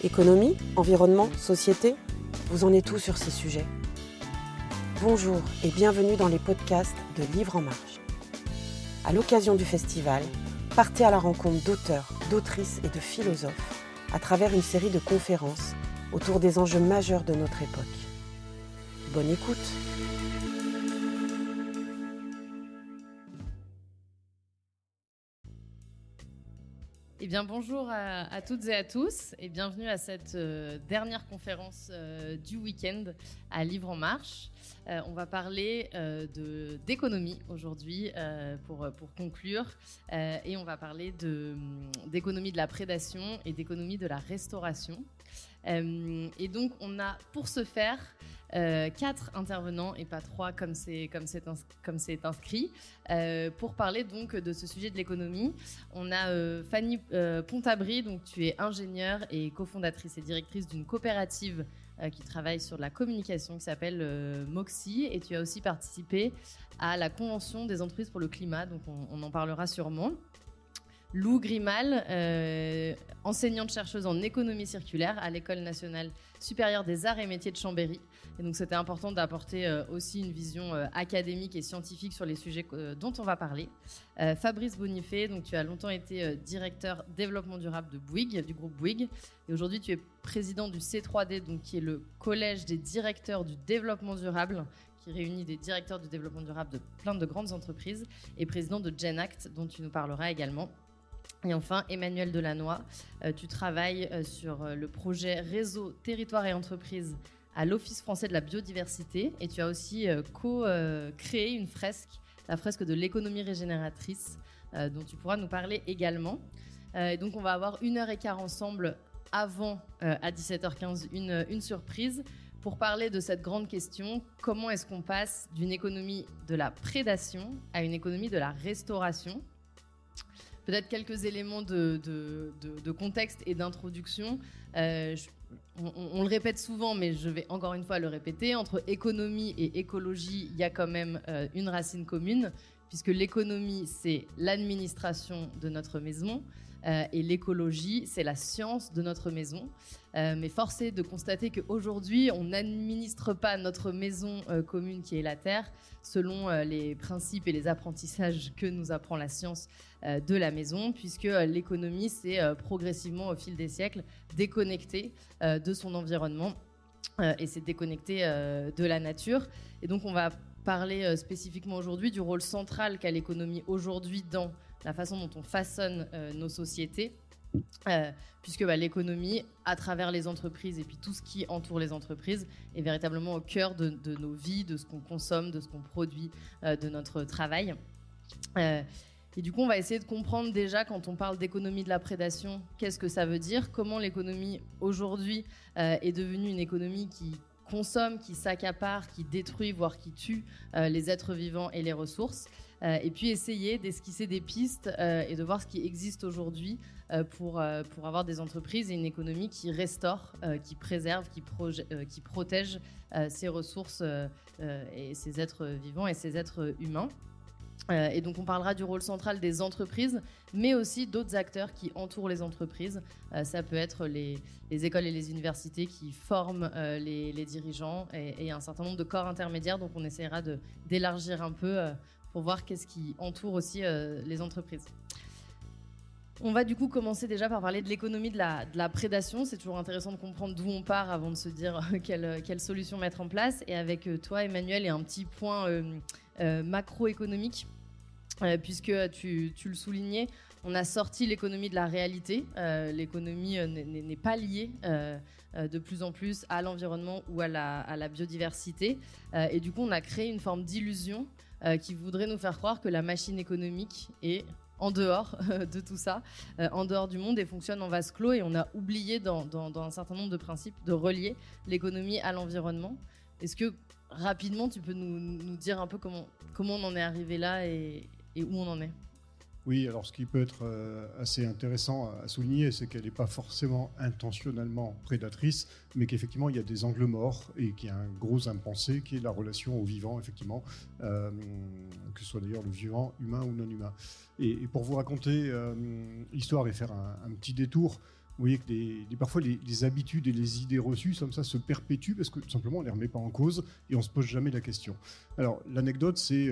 Économie, environnement, société, vous en êtes tous sur ces sujets. Bonjour et bienvenue dans les podcasts de Livres en Marche. À l'occasion du festival, partez à la rencontre d'auteurs, d'autrices et de philosophes à travers une série de conférences autour des enjeux majeurs de notre époque. Bonne écoute! Eh bien, bonjour à toutes et à tous et bienvenue à cette dernière conférence du week-end à Livres en Marche. On va parler d'économie aujourd'hui pour conclure et on va parler d'économie de la prédation et d'économie de la restauration. Et donc, on a pour ce faire 4 intervenants et pas 3 comme c'est inscrit pour parler donc de ce sujet de l'économie. On a Fanny Pontabry, donc tu es ingénieure et cofondatrice et directrice d'une coopérative qui travaille sur la communication qui s'appelle Moxie, et tu as aussi participé à la Convention des entreprises pour le climat, donc on en parlera sûrement. Lou Grimal, enseignante-chercheuse en économie circulaire à l'École nationale supérieure des arts et métiers de Chambéry. Et donc, c'était important d'apporter aussi une vision académique et scientifique sur les sujets dont on va parler. Fabrice Bonifay, donc tu as longtemps été directeur développement durable de Bouygues, du groupe Bouygues. Et aujourd'hui, tu es président du C3D, donc qui est le collège des directeurs du développement durable, qui réunit des directeurs du développement durable de plein de grandes entreprises, et président de GenAct, dont tu nous parleras également. Et enfin, Emmanuel Delannoy, tu travailles sur le projet Réseau, Territoire et Entreprises à l'Office français de la biodiversité, et tu as aussi créé une fresque, la fresque de l'économie régénératrice, dont tu pourras nous parler également. Et donc, on va avoir 1h15 ensemble avant, à 17h15, une surprise pour parler de cette grande question: comment est-ce qu'on passe d'une économie de la prédation à une économie de la restauration? Peut-être quelques éléments de contexte et d'introduction. On le répète souvent, mais je vais encore une fois le répéter. Entre économie et écologie, il y a quand même une racine commune, puisque l'économie, c'est l'administration de notre maison, et l'écologie, c'est la science de notre maison. Mais force est de constater qu'aujourd'hui, on n'administre pas notre maison commune qui est la Terre selon les principes et les apprentissages que nous apprend la science de la maison, puisque l'économie s'est progressivement au fil des siècles déconnectée de son environnement et s'est déconnectée de la nature. Et donc on va parler spécifiquement aujourd'hui du rôle central qu'a l'économie aujourd'hui dans la façon dont on façonne nos sociétés, puisque l'économie, à travers les entreprises et puis tout ce qui entoure les entreprises, est véritablement au cœur de nos vies, de ce qu'on consomme, de ce qu'on produit, de notre travail. Et du coup, on va essayer de comprendre déjà, quand on parle d'économie de la prédation, qu'est-ce que ça veut dire, comment l'économie aujourd'hui est devenue une économie qui consomme, qui s'accapare, qui détruit, voire qui tue les êtres vivants et les ressources. Et puis essayer d'esquisser des pistes et de voir ce qui existe aujourd'hui pour avoir des entreprises et une économie qui restaure, qui préserve, qui protège ces ressources et ces êtres vivants et ces êtres humains. Et donc on parlera du rôle central des entreprises, mais aussi d'autres acteurs qui entourent les entreprises. Ça peut être les écoles et les universités qui forment les dirigeants et un certain nombre de corps intermédiaires. Donc on essaiera d'élargir un peu pour voir qu'est-ce qui entoure aussi les entreprises. On va du coup commencer déjà par parler de l'économie de la prédation. C'est toujours intéressant de comprendre d'où on part avant de se dire quelle solution mettre en place. Et avec toi, Emmanuel, il y a un petit point macroéconomique, puisque tu le soulignais, on a sorti l'économie de la réalité. L'économie n'est pas liée de plus en plus à l'environnement ou à la biodiversité. Et du coup, on a créé une forme d'illusion qui voudrait nous faire croire que la machine économique est en dehors de tout ça, en dehors du monde, et fonctionne en vase clos. Et on a oublié dans un certain nombre de principes de relier l'économie à l'environnement. Est-ce que rapidement tu peux nous dire un peu comment on en est arrivé là et où on en est? Oui, alors ce qui peut être assez intéressant à souligner, c'est qu'elle n'est pas forcément intentionnellement prédatrice, mais qu'effectivement il y a des angles morts et qu'il y a un gros impensé qui est la relation au vivant, effectivement, que ce soit d'ailleurs le vivant, humain ou non humain. Et pour vous raconter l'histoire et faire un petit détour, vous voyez que parfois les habitudes et les idées reçues comme ça se perpétuent parce que tout simplement on ne les remet pas en cause et on ne se pose jamais la question. Alors l'anecdote, c'est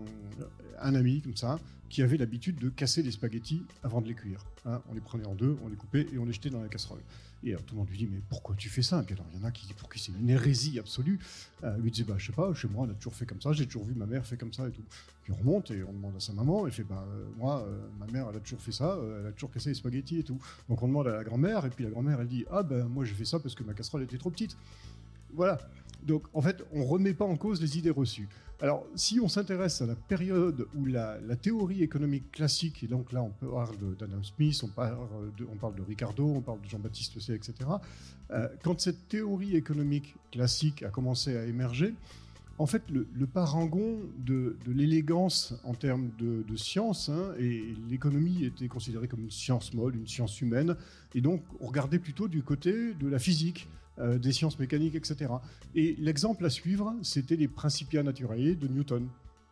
un ami comme ça qui avait l'habitude de casser les spaghettis avant de les cuire. Hein, on les prenait en deux, on les coupait et on les jetait dans la casserole. Et alors, tout le monde lui dit mais pourquoi tu fais ça? Et puis alors il y en a qui disent pour qui c'est une hérésie absolue. Lui disait je sais pas, chez moi on a toujours fait comme ça, j'ai toujours vu ma mère faire comme ça et tout. Puis on remonte et on demande à sa maman, elle fait moi ma mère elle a toujours fait ça, elle a toujours cassé les spaghettis et tout. Donc on demande à la grand-mère et puis la grand-mère elle dit moi j'ai fait ça parce que ma casserole était trop petite. Voilà. Donc en fait on remet pas en cause les idées reçues. Alors si on s'intéresse à la période où la théorie économique classique, et donc là on parle d'Adam Smith, on parle de Ricardo, on parle de Jean-Baptiste Say, etc. Quand cette théorie économique classique a commencé à émerger, en fait, le parangon de l'élégance en termes de science, et l'économie était considérée comme une science molle, une science humaine, et donc on regardait plutôt du côté de la physique, des sciences mécaniques, etc. Et l'exemple à suivre, c'était les Principia Naturae de Newton,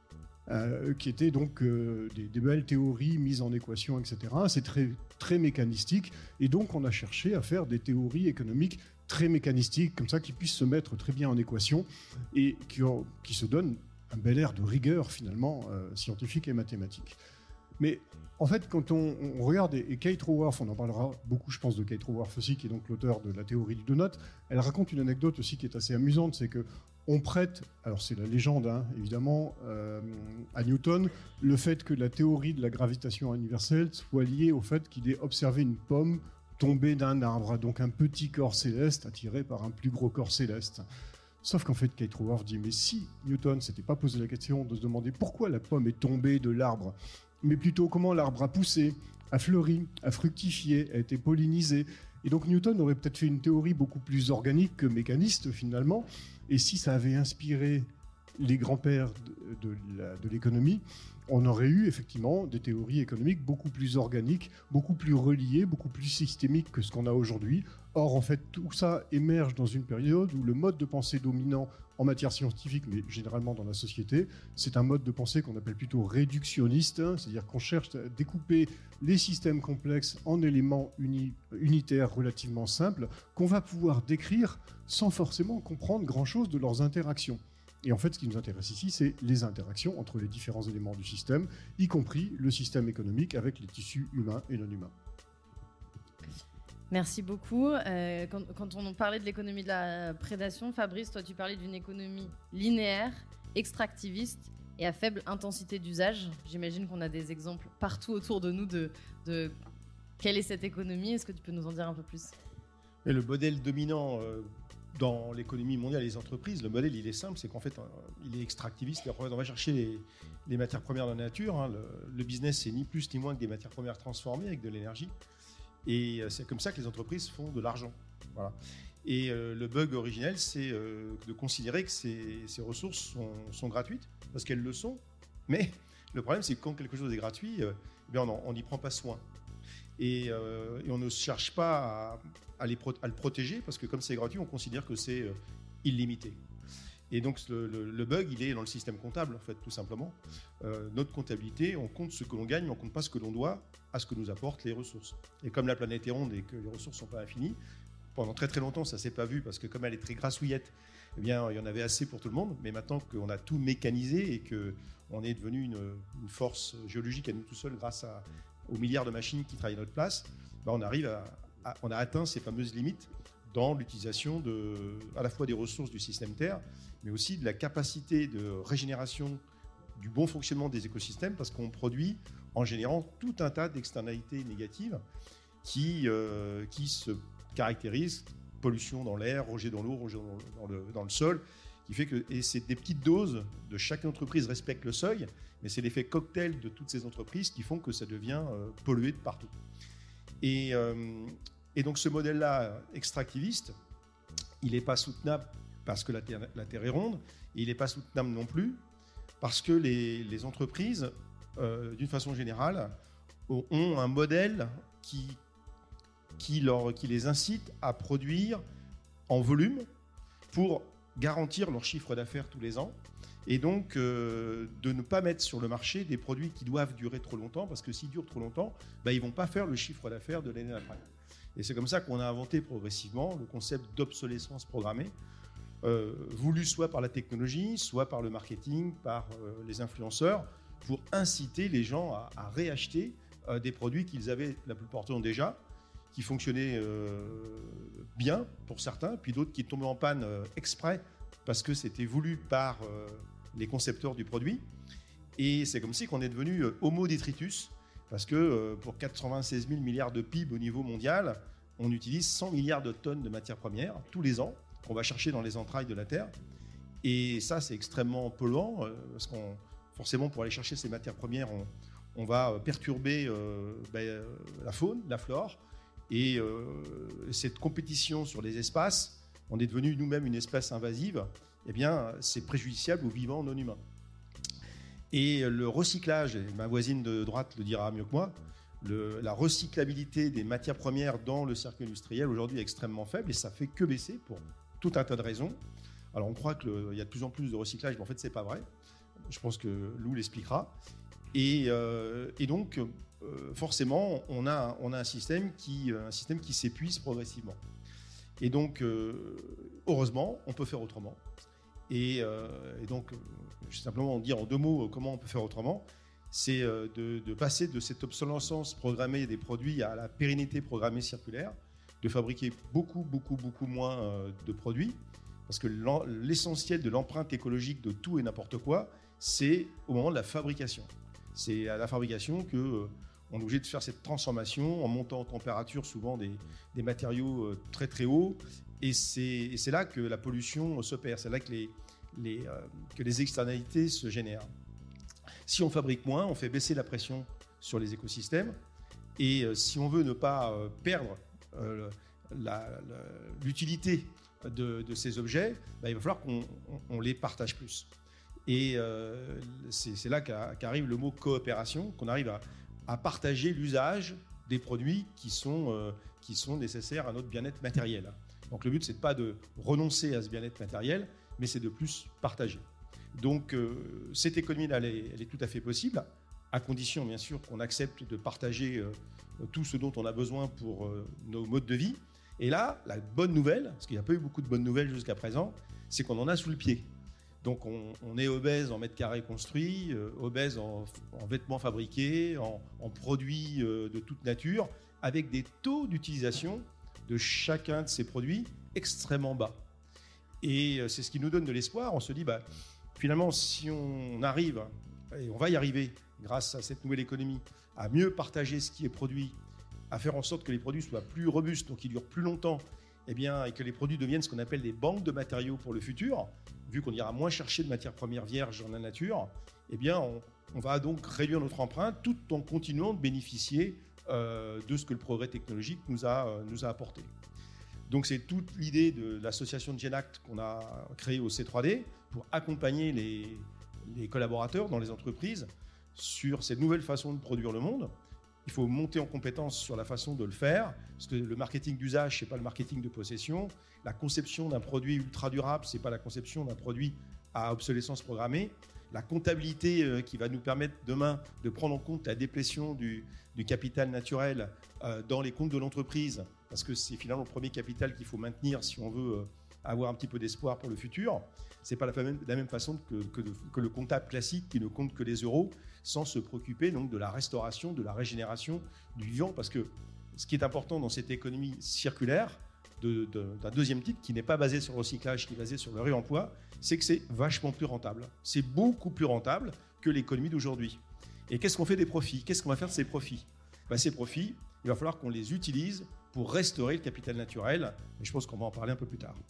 qui étaient donc des belles théories mises en équation, etc. C'est très, très mécanistique, et donc on a cherché à faire des théories économiques très mécanistiques, comme ça, qui puissent se mettre très bien en équation et qui se donnent un bel air de rigueur, finalement, scientifique et mathématique. Mais en fait, quand on regarde, et Kate Raworth, on en parlera beaucoup, je pense, de Kate Raworth aussi, qui est donc l'auteur de la théorie du donut, elle raconte une anecdote aussi qui est assez amusante, c'est que on prête, alors c'est la légende, évidemment, à Newton, le fait que la théorie de la gravitation universelle soit liée au fait qu'il ait observé une pomme tomber d'un arbre, donc un petit corps céleste attiré par un plus gros corps céleste. Sauf qu'en fait, Kate Raworth dit, mais si Newton ne s'était pas posé la question de se demander pourquoi la pomme est tombée de l'arbre, mais plutôt comment l'arbre a poussé, a fleuri, a fructifié, a été pollinisé. Et donc Newton aurait peut-être fait une théorie beaucoup plus organique que mécaniste finalement. Et si ça avait inspiré les grands-pères de l'économie, on aurait eu effectivement des théories économiques beaucoup plus organiques, beaucoup plus reliées, beaucoup plus systémiques que ce qu'on a aujourd'hui. Or, en fait, tout ça émerge dans une période où le mode de pensée dominant en matière scientifique, mais généralement dans la société, c'est un mode de pensée qu'on appelle plutôt réductionniste, c'est-à-dire qu'on cherche à découper les systèmes complexes en éléments unitaires relativement simples qu'on va pouvoir décrire sans forcément comprendre grand-chose de leurs interactions. Et en fait, ce qui nous intéresse ici, c'est les interactions entre les différents éléments du système, y compris le système économique avec les tissus humains et non humains. Merci beaucoup. Quand on parlait de l'économie de la prédation, Fabrice, toi tu parlais d'une économie linéaire, extractiviste et à faible intensité d'usage. J'imagine qu'on a des exemples partout autour de nous de quelle est cette économie. Est-ce que tu peux nous en dire un peu plus ? Et le modèle dominant dans l'économie mondiale et les entreprises, le modèle il est simple, c'est qu'en fait il est extractiviste. On va chercher les matières premières de la nature. Le business c'est ni plus ni moins que des matières premières transformées avec de l'énergie. Et c'est comme ça que les entreprises font de l'argent. Voilà. Et le bug originel, c'est de considérer que ces ressources sont gratuites, parce qu'elles le sont. Mais le problème, c'est que quand quelque chose est gratuit, on n'y prend pas soin. Et on ne cherche pas à le protéger, parce que comme c'est gratuit, on considère que c'est illimité. Et donc le bug, il est dans le système comptable, en fait, tout simplement. Notre comptabilité, on compte ce que l'on gagne, mais on ne compte pas ce que l'on doit à ce que nous apportent les ressources. Et comme la planète est ronde et que les ressources ne sont pas infinies, pendant très très longtemps, ça ne s'est pas vu, parce que comme elle est très grassouillette, eh bien, il y en avait assez pour tout le monde. Mais maintenant qu'on a tout mécanisé et qu'on est devenu une force géologique à nous tout seuls grâce aux milliards de machines qui travaillent à notre place, on arrive on a atteint ces fameuses limites dans l'utilisation à la fois des ressources du système Terre, mais aussi de la capacité de régénération du bon fonctionnement des écosystèmes, parce qu'on produit en générant tout un tas d'externalités négatives qui se caractérisent, pollution dans l'air, rejet dans l'eau, rejet dans le sol, qui fait que, et c'est des petites doses de chaque entreprise respecte le seuil, mais c'est l'effet cocktail de toutes ces entreprises qui font que ça devient pollué de partout. Et donc ce modèle-là extractiviste, il n'est pas soutenable parce que la Terre est ronde, et il n'est pas soutenable non plus parce que les entreprises, d'une façon générale, ont un modèle qui les incite à produire en volume pour garantir leur chiffre d'affaires tous les ans, et donc de ne pas mettre sur le marché des produits qui doivent durer trop longtemps, parce que s'ils durent trop longtemps, ils ne vont pas faire le chiffre d'affaires de l'année d'après. Et c'est comme ça qu'on a inventé progressivement le concept d'obsolescence programmée, voulu soit par la technologie, soit par le marketing, par les influenceurs, pour inciter les gens à réacheter des produits qu'ils avaient la plupart du temps déjà, qui fonctionnaient bien pour certains, puis d'autres qui tombaient en panne exprès parce que c'était voulu par les concepteurs du produit. Et c'est comme si qu'on est devenu homo detritus, parce que pour 96 000 milliards de PIB au niveau mondial, on utilise 100 milliards de tonnes de matières premières tous les ans qu'on va chercher dans les entrailles de la Terre. Et ça, c'est extrêmement polluant, parce qu'on forcément, pour aller chercher ces matières premières, on va perturber la faune, la flore. Et cette compétition sur les espaces, on est devenu nous-mêmes une espèce invasive, eh bien, c'est préjudiciable aux vivants non humains. Et le recyclage, et ma voisine de droite le dira mieux que moi, la recyclabilité des matières premières dans le circuit industriel aujourd'hui est extrêmement faible, et ça fait que baisser pour tout un tas de raisons. Alors on croit qu'il y a de plus en plus de recyclage, mais en fait c'est pas vrai. Je pense que Lou l'expliquera. Et donc forcément on a un système qui s'épuise progressivement. Et donc heureusement on peut faire autrement. Et donc je vais simplement dire en deux mots comment on peut faire autrement. C'est de passer de cette obsolescence programmée des produits à la pérennité programmée circulaire, de fabriquer beaucoup moins de produits, parce que l'essentiel de l'empreinte écologique de tout et n'importe quoi, c'est au moment de la fabrication. C'est à la fabrication qu'on est obligé de faire cette transformation en montant en température souvent des matériaux très très hauts, et c'est là que la pollution s'opère, c'est là que les externalités se génèrent. Si on fabrique moins, on fait baisser la pression sur les écosystèmes, et si on veut ne pas perdre l'utilité de ces objets, il va falloir qu'on les partage plus. Et c'est là qu'arrive le mot coopération, qu'on arrive à partager l'usage des produits qui sont nécessaires à notre bien-être matériel. Donc le but, c'est pas de renoncer à ce bien-être matériel, mais c'est de plus partager. Donc cette économie-là, elle est tout à fait possible, à condition bien sûr qu'on accepte de partager tout ce dont on a besoin pour nos modes de vie. Et là, la bonne nouvelle, parce qu'il n'y a pas eu beaucoup de bonnes nouvelles jusqu'à présent, c'est qu'on en a sous le pied. Donc on est obèse en mètres carrés construits, obèse en vêtements fabriqués, en produits de toute nature, avec des taux d'utilisation de chacun de ces produits extrêmement bas. Et c'est ce qui nous donne de l'espoir. On se dit, finalement, si on arrive, et on va y arriver grâce à cette nouvelle économie, à mieux partager ce qui est produit, à faire en sorte que les produits soient plus robustes, donc qu'ils durent plus longtemps, et que les produits deviennent ce qu'on appelle des banques de matériaux pour le futur, vu qu'on ira moins chercher de matières premières vierges dans la nature, on va donc réduire notre empreinte tout en continuant de bénéficier de ce que le progrès technologique nous a apporté. Donc c'est toute l'idée de l'association de Genact qu'on a créée au C3D pour accompagner les collaborateurs dans les entreprises sur cette nouvelle façon de produire le monde. Il faut monter en compétence sur la façon de le faire, parce que le marketing d'usage, ce n'est pas le marketing de possession. La conception d'un produit ultra durable, ce n'est pas la conception d'un produit à obsolescence programmée. La comptabilité qui va nous permettre demain de prendre en compte la déplétion du capital naturel dans les comptes de l'entreprise, parce que c'est finalement le premier capital qu'il faut maintenir si on veut avoir un petit peu d'espoir pour le futur. Ce n'est pas de la même façon que le comptable classique qui ne compte que les euros, sans se préoccuper donc de la restauration, de la régénération du vivant, parce que ce qui est important dans cette économie circulaire, d'un deuxième type, qui n'est pas basé sur le recyclage, qui est basé sur le réemploi, c'est que c'est vachement plus rentable. C'est beaucoup plus rentable que l'économie d'aujourd'hui. Et qu'est-ce qu'on fait des profits? Qu'est-ce qu'on va faire de ces profits? Ces profits, il va falloir qu'on les utilise pour restaurer le capital naturel. Et je pense qu'on va en parler un peu plus tard.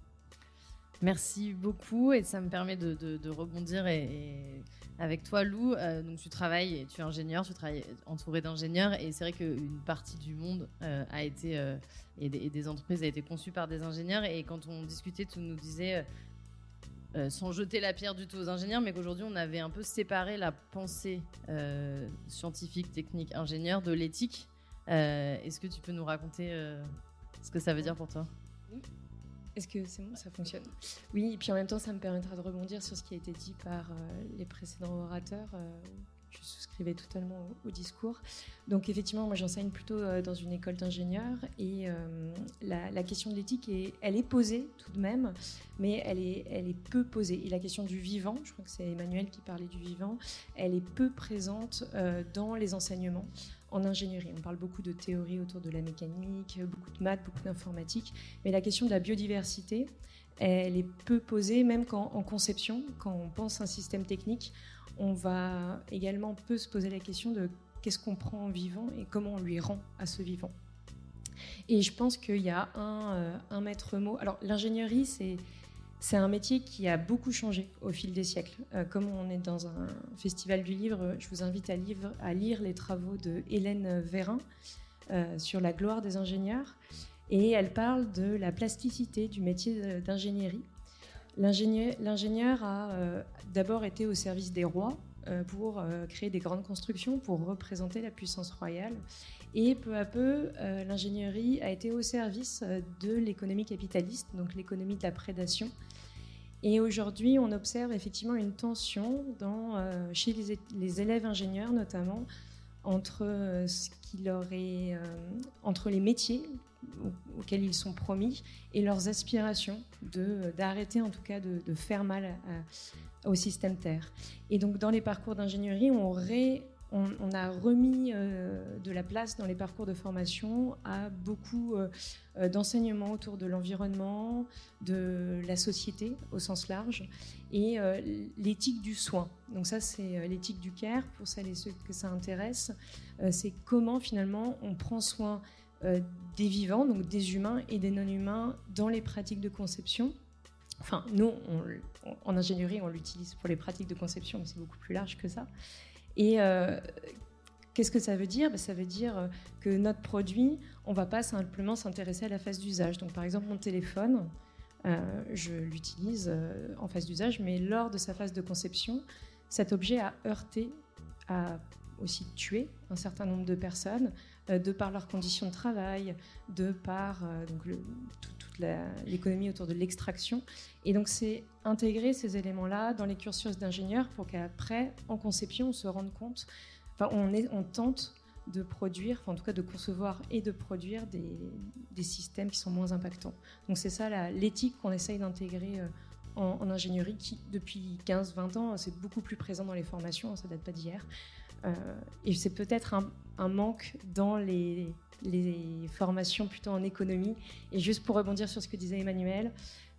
Merci beaucoup, et ça me permet de rebondir avec toi, Lou. Donc tu es ingénieur, tu travailles entouré d'ingénieurs, et c'est vrai qu'une partie du monde a été et des entreprises a été conçue par des ingénieurs. Et quand on discutait, tu nous disais, sans jeter la pierre du tout aux ingénieurs, mais qu'aujourd'hui on avait un peu séparé la pensée scientifique, technique, ingénieur de l'éthique. Est-ce que tu peux nous raconter ce que ça veut dire pour toi? Est-ce que c'est bon, ça fonctionne? Oui, et puis en même temps, ça me permettra de rebondir sur ce qui a été dit par les précédents orateurs. je souscrivais totalement au discours. Donc effectivement, moi j'enseigne plutôt dans une école d'ingénieurs et la question de l'éthique, elle est posée tout de même, mais elle est peu posée. Et la question du vivant, je crois que c'est Emmanuel qui parlait du vivant, elle est peu présente dans les enseignements en ingénierie. On parle beaucoup de théorie autour de la mécanique, beaucoup de maths, beaucoup d'informatique, mais la question de la biodiversité, elle est peu posée, même en conception, quand on pense un système technique, on va également peu se poser la question de qu'est-ce qu'on prend en vivant et comment on lui rend à ce vivant. Et je pense qu'il y a un maître mot. Alors l'ingénierie, c'est un métier qui a beaucoup changé au fil des siècles. Comme on est dans un festival du livre, je vous invite à lire les travaux de Hélène Vérin sur la gloire des ingénieurs. Et elle parle de la plasticité du métier d'ingénierie. L'ingénieur a d'abord été au service des rois pour créer des grandes constructions, pour représenter la puissance royale. Et peu à peu, l'ingénierie a été au service de l'économie capitaliste, donc l'économie de la prédation. Et aujourd'hui, on observe effectivement une tension chez les élèves ingénieurs, notamment, entre entre les métiers auxquels ils sont promis et leurs aspirations d'arrêter en tout cas de faire mal au système Terre. Et donc dans les parcours d'ingénierie, on a remis de la place dans les parcours de formation à beaucoup d'enseignements autour de l'environnement, de la société au sens large, et l'éthique du soin. Donc ça, c'est l'éthique du care, pour celles et ceux que ça intéresse. C'est comment finalement on prend soin des vivants, donc des humains et des non-humains dans les pratiques de conception. Enfin, nous, en ingénierie, on l'utilise pour les pratiques de conception, mais c'est beaucoup plus large que ça. Et qu'est-ce que ça veut dire ? Ça veut dire que notre produit, on ne va pas simplement s'intéresser à la phase d'usage. Donc, par exemple, mon téléphone, je l'utilise en phase d'usage, mais lors de sa phase de conception, cet objet a heurté, a aussi tué un certain nombre de personnes, de par leurs conditions de travail, de par toute l'économie autour de l'extraction. Et donc, c'est intégrer ces éléments-là dans les cursus d'ingénieurs pour qu'après, en conception, on se rende compte, on tente de produire, en tout cas de concevoir et de produire des systèmes qui sont moins impactants. Donc, c'est ça l'éthique qu'on essaye d'intégrer en ingénierie qui, depuis 15-20 ans, c'est beaucoup plus présent dans les formations, ça ne date pas d'hier. Et c'est peut-être un manque dans les formations plutôt en économie. Et juste pour rebondir sur ce que disait Emmanuel,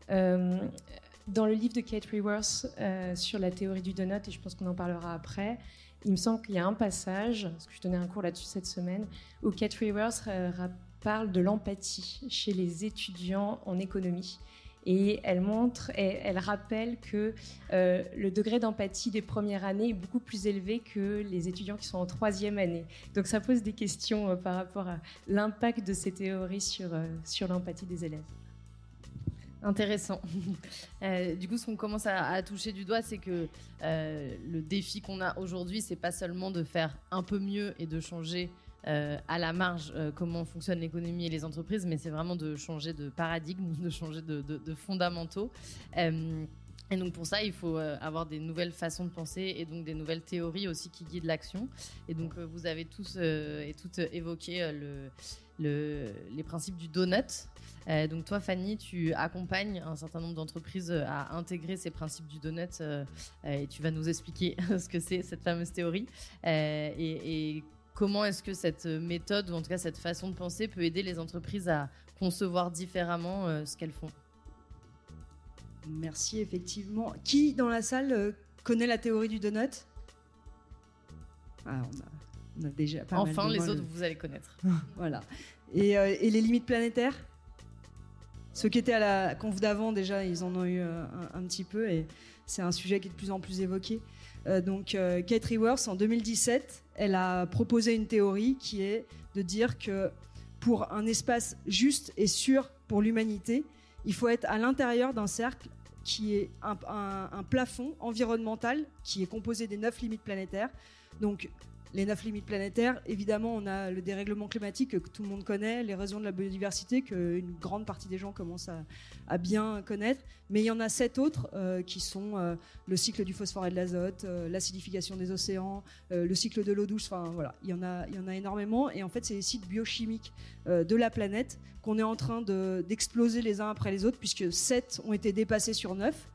dans le livre de Kate Raworth sur la théorie du donut, et je pense qu'on en parlera après, il me semble qu'il y a un passage, parce que je donnais un cours là-dessus cette semaine, où Kate Raworth parle de l'empathie chez les étudiants en économie. Et elle rappelle que le degré d'empathie des premières années est beaucoup plus élevé que les étudiants qui sont en troisième année. Donc ça pose des questions par rapport à l'impact de ces théories sur l'empathie des élèves. Intéressant. Du coup, ce qu'on commence à toucher du doigt, c'est que le défi qu'on a aujourd'hui, c'est pas seulement de faire un peu mieux et de changer à la marge comment fonctionne l'économie et les entreprises, mais c'est vraiment de changer de paradigme, de changer de fondamentaux. Et donc pour ça, il faut avoir des nouvelles façons de penser et donc des nouvelles théories aussi qui guident l'action. Et donc vous avez tous et toutes évoqué les principes du donut. Donc toi, Fanny, tu accompagnes un certain nombre d'entreprises à intégrer ces principes du donut et tu vas nous expliquer ce que c'est cette fameuse théorie et comment est-ce que cette méthode, ou en tout cas cette façon de penser, peut aider les entreprises à concevoir différemment ce qu'elles font ? Merci, effectivement. Qui, dans la salle, connaît la théorie du donut ? On a déjà pas enfin, mal de les autres, vous allez connaître. Voilà. Et les limites planétaires ? Ceux qui étaient à la conf d'avant, déjà, ils en ont eu un petit peu, et c'est un sujet qui est de plus en plus évoqué. Kate Raworth, en 2017, elle a proposé une théorie qui est de dire que pour un espace juste et sûr pour l'humanité, il faut être à l'intérieur d'un cercle qui est un plafond environnemental qui est composé des 9 limites planétaires. Donc, les 9 limites planétaires, évidemment, on a le dérèglement climatique que tout le monde connaît, l'érosion de la biodiversité qu'une grande partie des gens commencent à bien connaître, mais il y en a 7 autres qui sont le cycle du phosphore et de l'azote, l'acidification des océans, le cycle de l'eau douce, enfin voilà, il y en a énormément, et en fait c'est les cycles biochimiques de la planète qu'on est en train d'exploser les uns après les autres, puisque 7 ont été dépassés sur 9.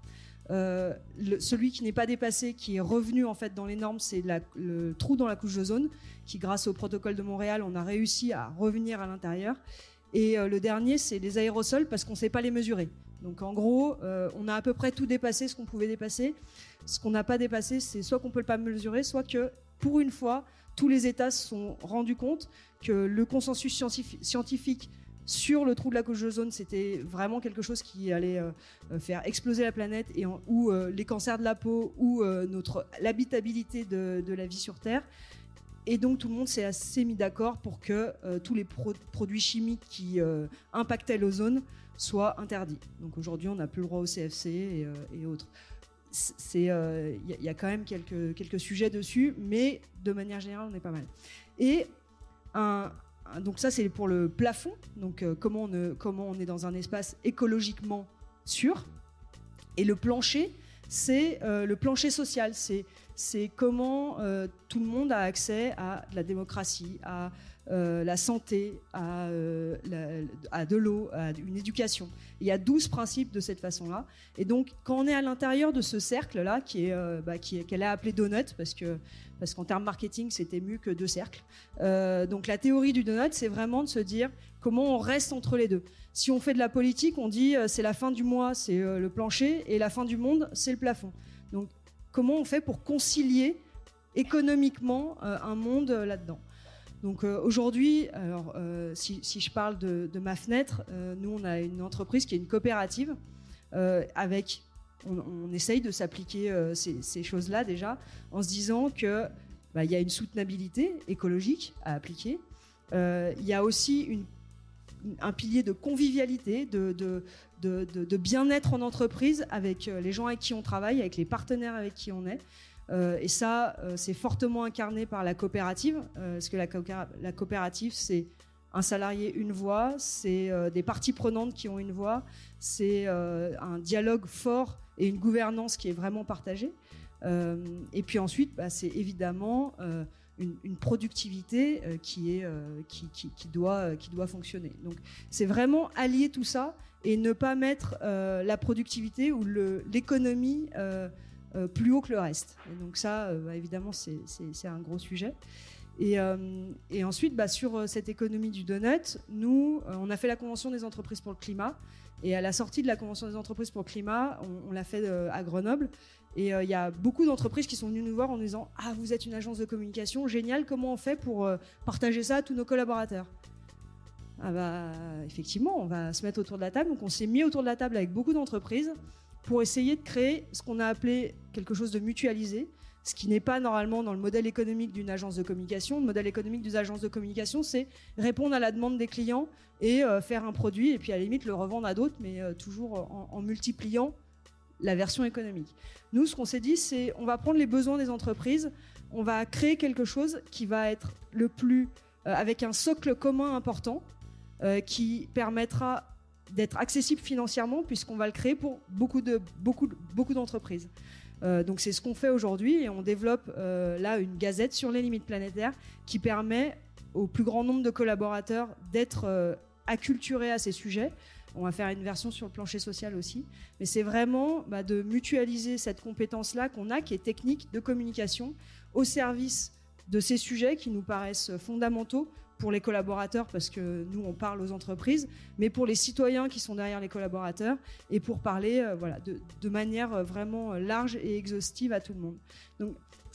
Celui qui n'est pas dépassé, qui est revenu en fait dans les normes, c'est le trou dans la couche d'ozone, qui grâce au protocole de Montréal, on a réussi à revenir à l'intérieur. Et le dernier, c'est les aérosols, parce qu'on ne sait pas les mesurer. Donc en gros, on a à peu près tout dépassé ce qu'on pouvait dépasser. Ce qu'on n'a pas dépassé, c'est soit qu'on ne peut pas mesurer, soit que pour une fois, tous les États se sont rendus compte que le consensus scientifique sur le trou de la couche d'ozone, c'était vraiment quelque chose qui allait faire exploser la planète, ou les cancers de la peau, ou l'habitabilité de la vie sur Terre. Et donc tout le monde s'est assez mis d'accord pour que tous les produits chimiques qui impactaient l'ozone soient interdits. Donc aujourd'hui, on n'a plus le droit au CFC et autres. Il y a quand même quelques sujets dessus, mais de manière générale, on est pas mal. Et donc ça, c'est pour le plafond. Donc comment on est dans un espace écologiquement sûr. Et le plancher, c'est le plancher social. C'est comment tout le monde a accès à de la démocratie, à la santé, à de l'eau, à une éducation. Il y a 12 principes de cette façon-là. Et donc, quand on est à l'intérieur de ce cercle-là, qu'elle a appelé donut, parce qu'en termes marketing, c'était mieux que 2 cercles. Donc, la théorie du donut, c'est vraiment de se dire comment on reste entre les deux. Si on fait de la politique, on dit c'est la fin du mois, c'est le plancher, et la fin du monde, c'est le plafond. Donc, comment on fait pour concilier économiquement un monde là-dedans? Donc aujourd'hui, si je parle de ma fenêtre, nous on a une entreprise qui est une coopérative on essaye de s'appliquer ces choses-là déjà en se disant que y a une soutenabilité écologique à appliquer. Il y a aussi un pilier de convivialité, de bien-être en entreprise avec les gens avec qui on travaille, avec les partenaires avec qui on est. Et ça, c'est fortement incarné par la coopérative, parce que la coopérative, c'est un salarié, une voix, c'est des parties prenantes qui ont une voix, c'est un dialogue fort et une gouvernance qui est vraiment partagée. Et puis ensuite, c'est évidemment une productivité qui doit fonctionner. Donc c'est vraiment allier tout ça et ne pas mettre la productivité ou l'économie plus haut que le reste. Et donc ça, évidemment, c'est un gros sujet. Et ensuite, sur cette économie du donut, nous, on a fait la Convention des entreprises pour le climat. Et à la sortie de la Convention des entreprises pour le climat, on l'a fait à Grenoble. Et il y a beaucoup d'entreprises qui sont venues nous voir en nous disant « Ah, vous êtes une agence de communication, génial, comment on fait pour partager ça à tous nos collaborateurs ?» Effectivement, on va se mettre autour de la table. Donc on s'est mis autour de la table avec beaucoup d'entreprises pour essayer de créer ce qu'on a appelé quelque chose de mutualisé, ce qui n'est pas normalement dans le modèle économique d'une agence de communication. Le modèle économique d'une agence de communication, c'est répondre à la demande des clients et faire un produit, et puis à la limite le revendre à d'autres, mais toujours en multipliant la version économique. Nous, ce qu'on s'est dit, c'est on va prendre les besoins des entreprises, on va créer quelque chose qui va être le plus avec un socle commun important qui permettra d'être accessible financièrement, puisqu'on va le créer pour beaucoup d'entreprises. Donc c'est ce qu'on fait aujourd'hui, et on développe là une gazette sur les limites planétaires qui permet au plus grand nombre de collaborateurs d'être acculturés à ces sujets. On va faire une version sur le plancher social aussi, mais c'est vraiment de mutualiser cette compétence-là qu'on a, qui est technique de communication, au service de ces sujets qui nous paraissent fondamentaux pour les collaborateurs, parce que nous, on parle aux entreprises, mais pour les citoyens qui sont derrière les collaborateurs, et pour parler de manière vraiment large et exhaustive à tout le monde. Donc,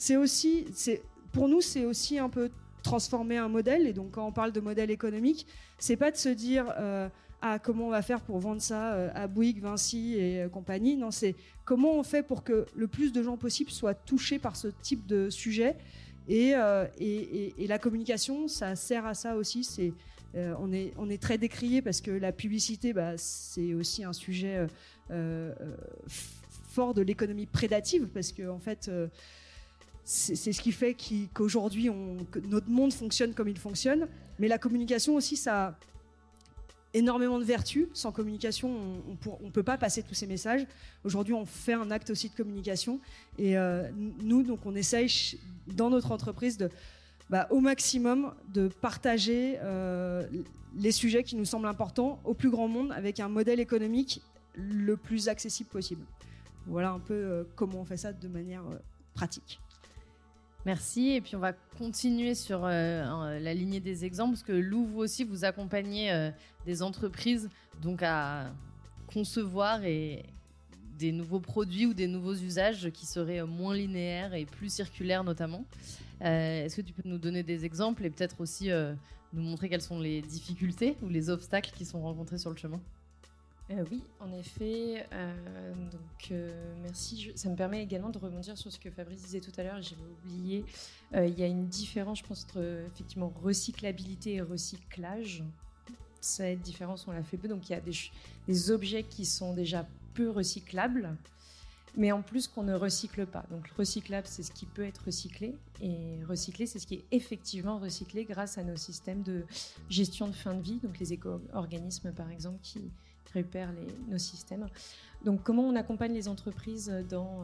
pour nous, c'est aussi un peu transformer un modèle. Et donc, quand on parle de modèle économique, c'est pas de se dire comment on va faire pour vendre ça à Bouygues, Vinci et compagnie. Non, c'est comment on fait pour que le plus de gens possible soient touchés par ce type de sujet. Et la communication, ça sert à ça aussi. On est très décrié parce que la publicité, c'est aussi un sujet fort de l'économie prédative, parce que en fait, c'est ce qui fait qu'aujourd'hui, que notre monde fonctionne comme il fonctionne. Mais la communication aussi, ça a énormément de vertus. Sans communication, on ne peut pas passer tous ces messages. Aujourd'hui, on fait un acte aussi de communication. Et nous, donc, on essaye dans notre entreprise au maximum de partager les sujets qui nous semblent importants au plus grand monde avec un modèle économique le plus accessible possible. Voilà un peu comment on fait ça de manière pratique. Merci. Et puis, on va continuer sur la lignée des exemples, parce que Lou, vous aussi, vous accompagnez des entreprises donc à concevoir des nouveaux produits ou des nouveaux usages qui seraient moins linéaires et plus circulaires notamment. Est-ce que tu peux nous donner des exemples et peut-être aussi nous montrer quelles sont les difficultés ou les obstacles qui sont rencontrés sur le chemin ? Oui, en effet. Merci. Ça me permet également de rebondir sur ce que Fabrice disait tout à l'heure. J'avais oublié. Il y a une différence, je pense, entre effectivement recyclabilité et recyclage. Cette différence, on l'a fait peu. Donc, il y a des objets qui sont déjà peu recyclables, mais en plus qu'on ne recycle pas. Donc, recyclable, c'est ce qui peut être recyclé. Et recyclé, c'est ce qui est effectivement recyclé grâce à nos systèmes de gestion de fin de vie. Donc, les éco-organismes, par exemple, qui repèrent nos systèmes. Donc, comment on accompagne les entreprises dans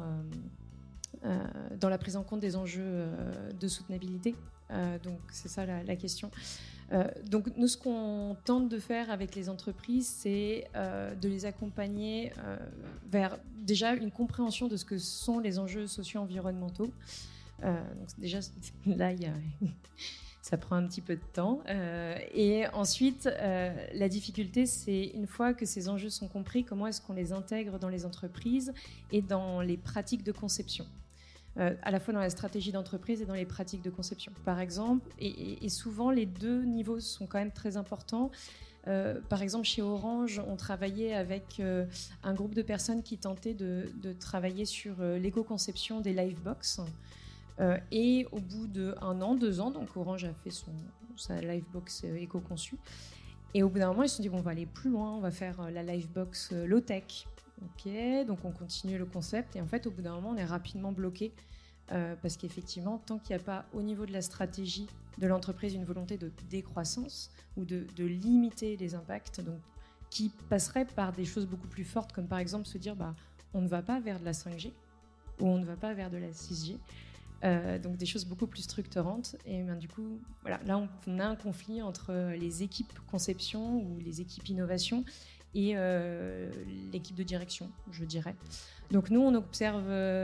la prise en compte des enjeux de soutenabilité ? Donc, c'est ça la question. Donc, nous, ce qu'on tente de faire avec les entreprises, c'est de les accompagner vers déjà une compréhension de ce que sont les enjeux socio-environnementaux. Donc, déjà, là, ça prend un petit peu de temps. Et ensuite, la difficulté, c'est une fois que ces enjeux sont compris, comment est-ce qu'on les intègre dans les entreprises et dans les pratiques de conception, à la fois dans la stratégie d'entreprise et dans les pratiques de conception. Par exemple, et souvent, les deux niveaux sont quand même très importants. Par exemple, chez Orange, on travaillait avec un groupe de personnes qui tentaient de travailler sur l'éco-conception des Livebox. Et au bout d'1 an, 2 ans, donc Orange a fait sa Livebox éco-conçue. Et au bout d'un moment, ils se sont dit, bon, on va aller plus loin, on va faire la Livebox low-tech. Ok, donc on continue le concept. Et en fait, au bout d'un moment, on est rapidement bloqué. Parce qu'effectivement, tant qu'il n'y a pas au niveau de la stratégie de l'entreprise une volonté de décroissance ou de limiter les impacts, donc, qui passerait par des choses beaucoup plus fortes, comme par exemple se dire, on ne va pas vers de la 5G ou on ne va pas vers de la 6G. Donc des choses beaucoup plus structurantes. Et du coup, voilà, là on a un conflit entre les équipes conception ou les équipes innovation et l'équipe de direction, je dirais. Donc nous, on observe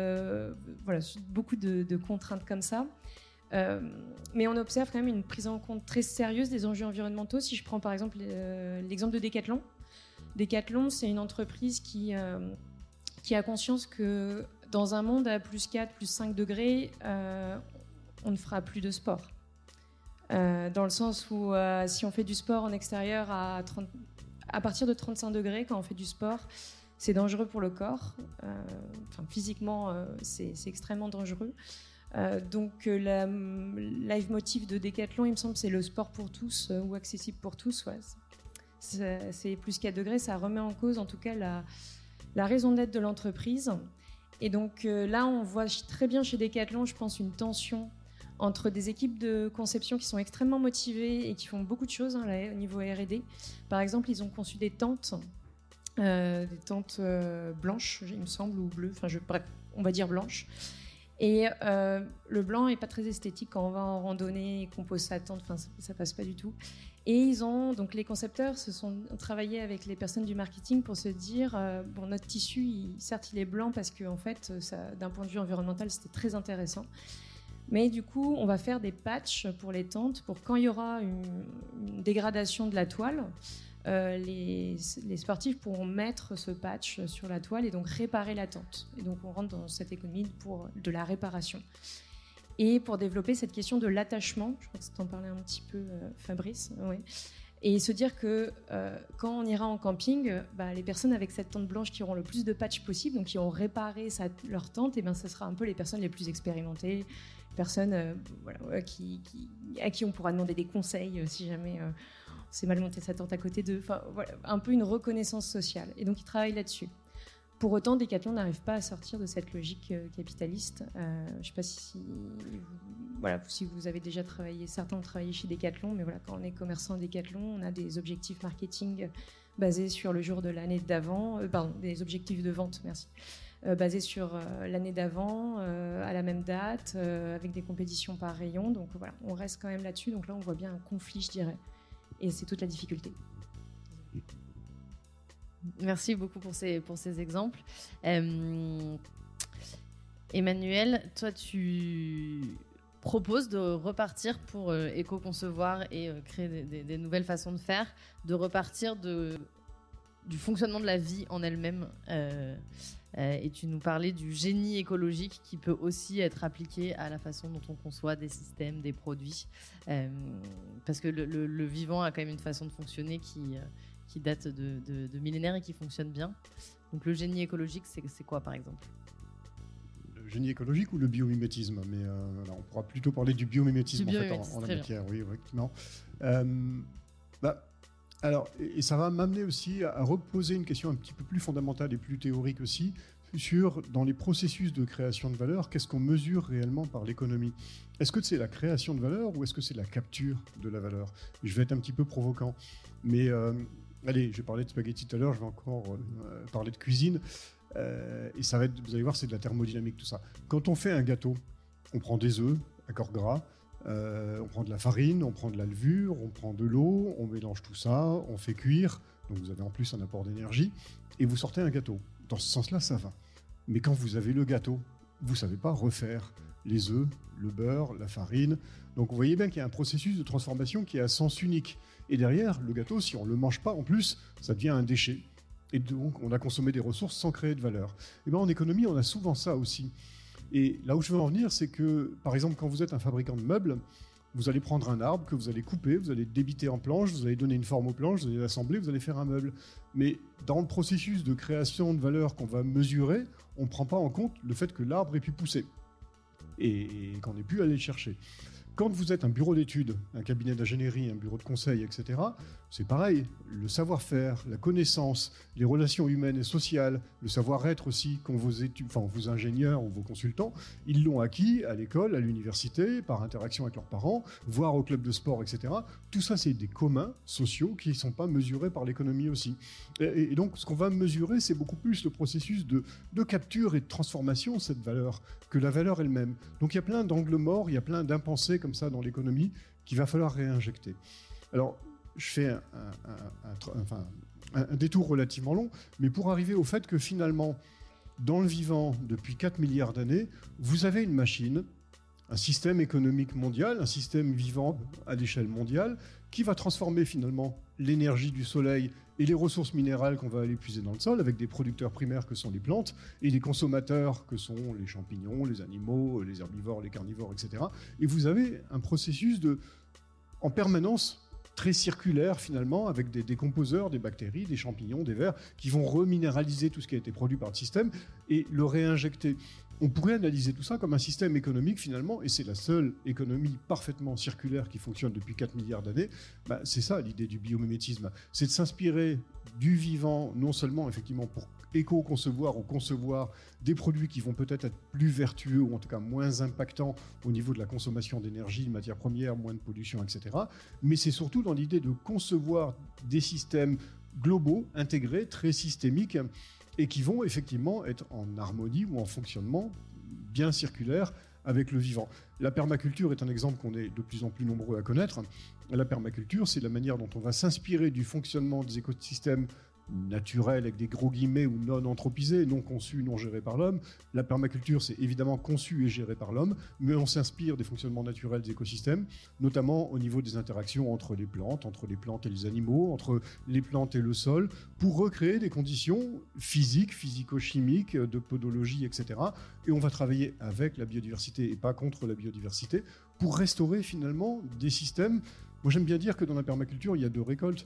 beaucoup de contraintes comme ça. Mais on observe quand même une prise en compte très sérieuse des enjeux environnementaux. Si je prends par exemple l'exemple de Decathlon. Decathlon, c'est une entreprise qui a conscience que dans un monde à plus 4, plus 5 degrés, on ne fera plus de sport. Dans le sens où si on fait du sport en extérieur à partir de 35 degrés, quand on fait du sport, c'est dangereux pour le corps. Physiquement, c'est extrêmement dangereux. Donc, le leitmotiv de Decathlon, il me semble, c'est le sport pour tous ou accessible pour tous. Ouais. C'est plus 4 degrés, ça remet en cause en tout cas la raison d'être de l'entreprise. Et donc là, on voit très bien chez Decathlon, je pense, une tension entre des équipes de conception qui sont extrêmement motivées et qui font beaucoup de choses au niveau R&D. Par exemple, ils ont conçu des tentes blanches, il me semble, ou bleues, bref, on va dire blanches. Et le blanc n'est pas très esthétique quand on va en randonnée et qu'on pose sa tente, ça passe pas du tout. Et donc les concepteurs se sont travaillés avec les personnes du marketing pour se dire notre tissu, certes il est blanc parce que en fait, d'un point de vue environnemental, c'était très intéressant. Mais du coup, on va faire des patchs pour les tentes pour quand il y aura une dégradation de la toile, les sportifs pourront mettre ce patch sur la toile et donc réparer la tente. Et donc on rentre dans cette économie de la réparation. Et pour développer cette question de l'attachement, je crois que tu en parlais un petit peu, Fabrice, ouais. Et se dire que quand on ira en camping, les personnes avec cette tente blanche qui auront le plus de patchs possible, donc qui ont réparé leur tente, et ce sera un peu les personnes les plus expérimentées, personnes à qui on pourra demander des conseils si jamais on s'est mal monté sa tente à côté d'eux. Un peu une reconnaissance sociale. Et donc ils travaillent là-dessus. Pour autant, Decathlon n'arrive pas à sortir de cette logique capitaliste. Je ne sais pas si vous avez déjà travaillé, certains ont travaillé chez Decathlon, mais voilà, quand on est commerçant Decathlon, on a des objectifs marketing basés sur le jour de l'année d'avant, des objectifs de vente, basés sur l'année d'avant, à la même date, avec des compétitions par rayon. Donc voilà, on reste quand même là-dessus. Donc là, on voit bien un conflit, je dirais. Et c'est toute la difficulté. Merci beaucoup pour ces exemples. Emmanuel, toi, tu proposes de repartir pour éco-concevoir et créer des nouvelles façons de faire, de repartir du fonctionnement de la vie en elle-même. Et tu nous parlais du génie écologique qui peut aussi être appliqué à la façon dont on conçoit des systèmes, des produits. Parce que le vivant a quand même une façon de fonctionner qui date de millénaires et qui fonctionne bien. Donc le génie écologique, c'est quoi par exemple ? Le génie écologique ou le biomimétisme ? Mais on pourra plutôt parler du biomimétisme en la matière. Oui, effectivement. Alors, et ça va m'amener aussi à reposer une question un petit peu plus fondamentale et plus théorique aussi sur, dans les processus de création de valeur, qu'est-ce qu'on mesure réellement par l'économie ? Est-ce que c'est la création de valeur ou est-ce que c'est la capture de la valeur ? Je vais être un petit peu provoquant, mais allez, j'ai parlé de spaghetti tout à l'heure, je vais encore parler de cuisine, et ça va être, vous allez voir, c'est de la thermodynamique tout ça. Quand on fait un gâteau, on prend des œufs à corps gras, on prend de la farine, on prend de la levure, on prend de l'eau, on mélange tout ça, on fait cuire, donc vous avez en plus un apport d'énergie, et vous sortez un gâteau. Dans ce sens-là, ça va. Mais quand vous avez le gâteau, vous ne savez pas refaire les œufs, le beurre, la farine. Donc vous voyez bien qu'il y a un processus de transformation qui est à sens unique. Et derrière, le gâteau, si on ne le mange pas en plus, ça devient un déchet. Et donc on a consommé des ressources sans créer de valeur. Et bien en économie, on a souvent ça aussi. Et là où je veux en venir, c'est que, par exemple, quand vous êtes un fabricant de meubles, vous allez prendre un arbre que vous allez couper, vous allez débiter en planches, vous allez donner une forme aux planches, vous allez l'assembler, vous allez faire un meuble. Mais dans le processus de création de valeur qu'on va mesurer, on ne prend pas en compte le fait que l'arbre ait pu pousser et qu'on ait pu aller le chercher. Quand vous êtes un bureau d'études, un cabinet d'ingénierie, un bureau de conseil, etc., c'est pareil. Le savoir-faire, la connaissance, les relations humaines et sociales, le savoir-être aussi qu'ont vos ingénieurs ou vos consultants, ils l'ont acquis à l'école, à l'université, par interaction avec leurs parents, voire au club de sport, etc. Tout ça, c'est des communs sociaux qui ne sont pas mesurés par l'économie aussi. Et donc, ce qu'on va mesurer, c'est beaucoup plus le processus de capture et de transformation de cette valeur que la valeur elle-même. Donc, il y a plein d'angles morts, il y a plein d'impensés comme ça dans l'économie qu'il va falloir réinjecter. Alors, je fais un détour relativement long, mais pour arriver au fait que finalement, dans le vivant, depuis 4 milliards d'années, vous avez une machine, un système économique mondial, un système vivant à l'échelle mondiale, qui va transformer finalement l'énergie du soleil et les ressources minérales qu'on va aller puiser dans le sol, avec des producteurs primaires que sont les plantes, et des consommateurs que sont les champignons, les animaux, les herbivores, les carnivores, etc. Et vous avez un processus en permanence très circulaire finalement, avec des décomposeurs, des bactéries, des champignons, des vers, qui vont reminéraliser tout ce qui a été produit par le système et le réinjecter. On pourrait analyser tout ça comme un système économique finalement, et c'est la seule économie parfaitement circulaire qui fonctionne depuis 4 milliards d'années. C'est ça l'idée du biomimétisme, c'est de s'inspirer du vivant, non seulement effectivement pour éco-concevoir ou concevoir des produits qui vont peut-être être plus vertueux ou en tout cas moins impactants au niveau de la consommation d'énergie, de matières premières, moins de pollution, etc. Mais c'est surtout dans l'idée de concevoir des systèmes globaux, intégrés, très systémiques, et qui vont effectivement être en harmonie ou en fonctionnement bien circulaire avec le vivant. La permaculture est un exemple qu'on est de plus en plus nombreux à connaître. La permaculture, c'est la manière dont on va s'inspirer du fonctionnement des écosystèmes naturels, avec des gros guillemets, ou non anthropisés, non conçus, non gérés par l'homme. La permaculture, c'est évidemment conçu et géré par l'homme, mais on s'inspire des fonctionnements naturels des écosystèmes, notamment au niveau des interactions entre les plantes et les animaux, entre les plantes et le sol, pour recréer des conditions physiques, physico-chimiques, de podologie, etc. Et on va travailler avec la biodiversité et pas contre la biodiversité pour restaurer finalement des systèmes. Moi, j'aime bien dire que dans la permaculture, il y a 2 récoltes.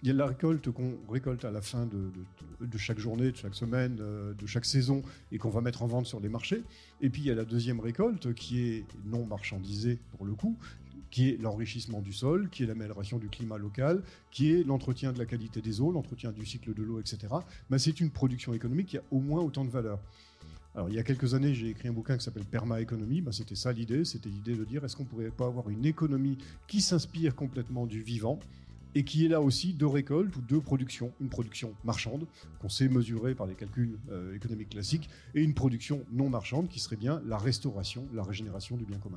Il y a la récolte qu'on récolte à la fin de chaque journée, de chaque semaine, de chaque saison, et qu'on va mettre en vente sur les marchés. Et puis il y a la deuxième récolte qui est non marchandisée pour le coup, qui est l'enrichissement du sol, qui est l'amélioration du climat local, qui est l'entretien de la qualité des eaux, l'entretien du cycle de l'eau, etc. Mais c'est une production économique qui a au moins autant de valeur. Alors, il y a quelques années, j'ai écrit un bouquin qui s'appelle Perma-économie. C'était ça l'idée, c'était l'idée de dire est-ce qu'on ne pourrait pas avoir une économie qui s'inspire complètement du vivant et qui est là aussi de récolte ou de production, une production marchande qu'on sait mesurer par les calculs économiques classiques et une production non marchande qui serait bien la restauration, la régénération du bien commun.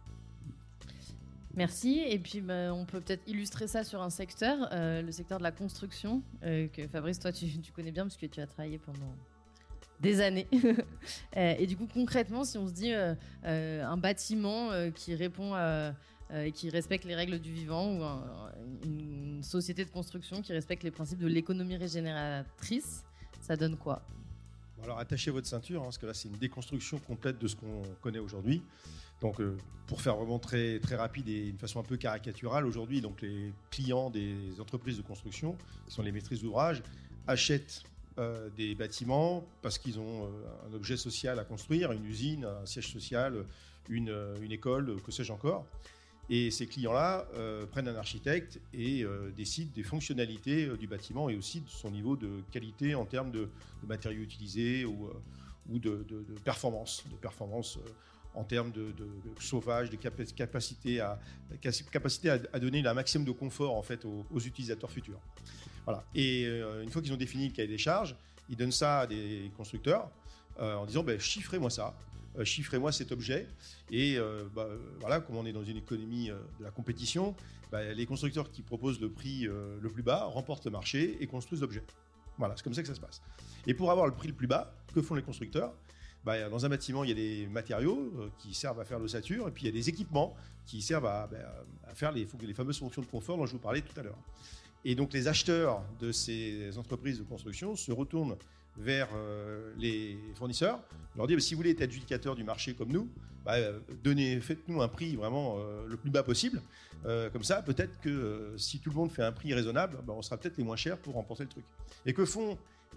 Merci. Et puis, on peut peut-être illustrer ça sur un secteur, le secteur de la construction, que Fabrice, toi, tu connais bien parce que tu as travaillé pendant des années. Et du coup, concrètement, si on se dit un bâtiment qui répond qui respecte les règles du vivant ou une société de construction qui respecte les principes de l'économie régénératrice, ça donne quoi ? Alors attachez votre ceinture, parce que là c'est une déconstruction complète de ce qu'on connaît aujourd'hui. Donc pour faire vraiment très rapide et d'une façon un peu caricaturale, aujourd'hui donc les clients des entreprises de construction, qui sont les maîtrises d'ouvrage, achètent des bâtiments parce qu'ils ont un objet social à construire, une usine, un siège social, une école, que sais-je encore. Et ces clients-là prennent un architecte et décident des fonctionnalités du bâtiment et aussi de son niveau de qualité en termes de matériaux utilisés ou de performance, en termes de chauffage, de capacité à donner un maximum de confort en fait, aux utilisateurs futurs. Voilà. Et une fois qu'ils ont défini le cahier des charges, ils donnent ça à des constructeurs en disant chiffrez-moi ça. Chiffrez-moi cet objet. Et voilà, comme on est dans une économie de la compétition, les constructeurs qui proposent le prix le plus bas remportent le marché et construisent l'objet. Voilà, c'est comme ça que ça se passe. Et pour avoir le prix le plus bas, que font les constructeurs ? Dans un bâtiment, il y a des matériaux qui servent à faire l'ossature, et puis il y a des équipements qui servent à faire les fameuses fonctions de confort dont je vous parlais tout à l'heure. Et donc les acheteurs de ces entreprises de construction se retournent vers les fournisseurs, leur dire si vous voulez être adjudicateur du marché comme nous, faites-nous un prix vraiment le plus bas possible. Comme ça, peut-être que si tout le monde fait un prix raisonnable, on sera peut-être les moins chers pour remporter le truc. Et que font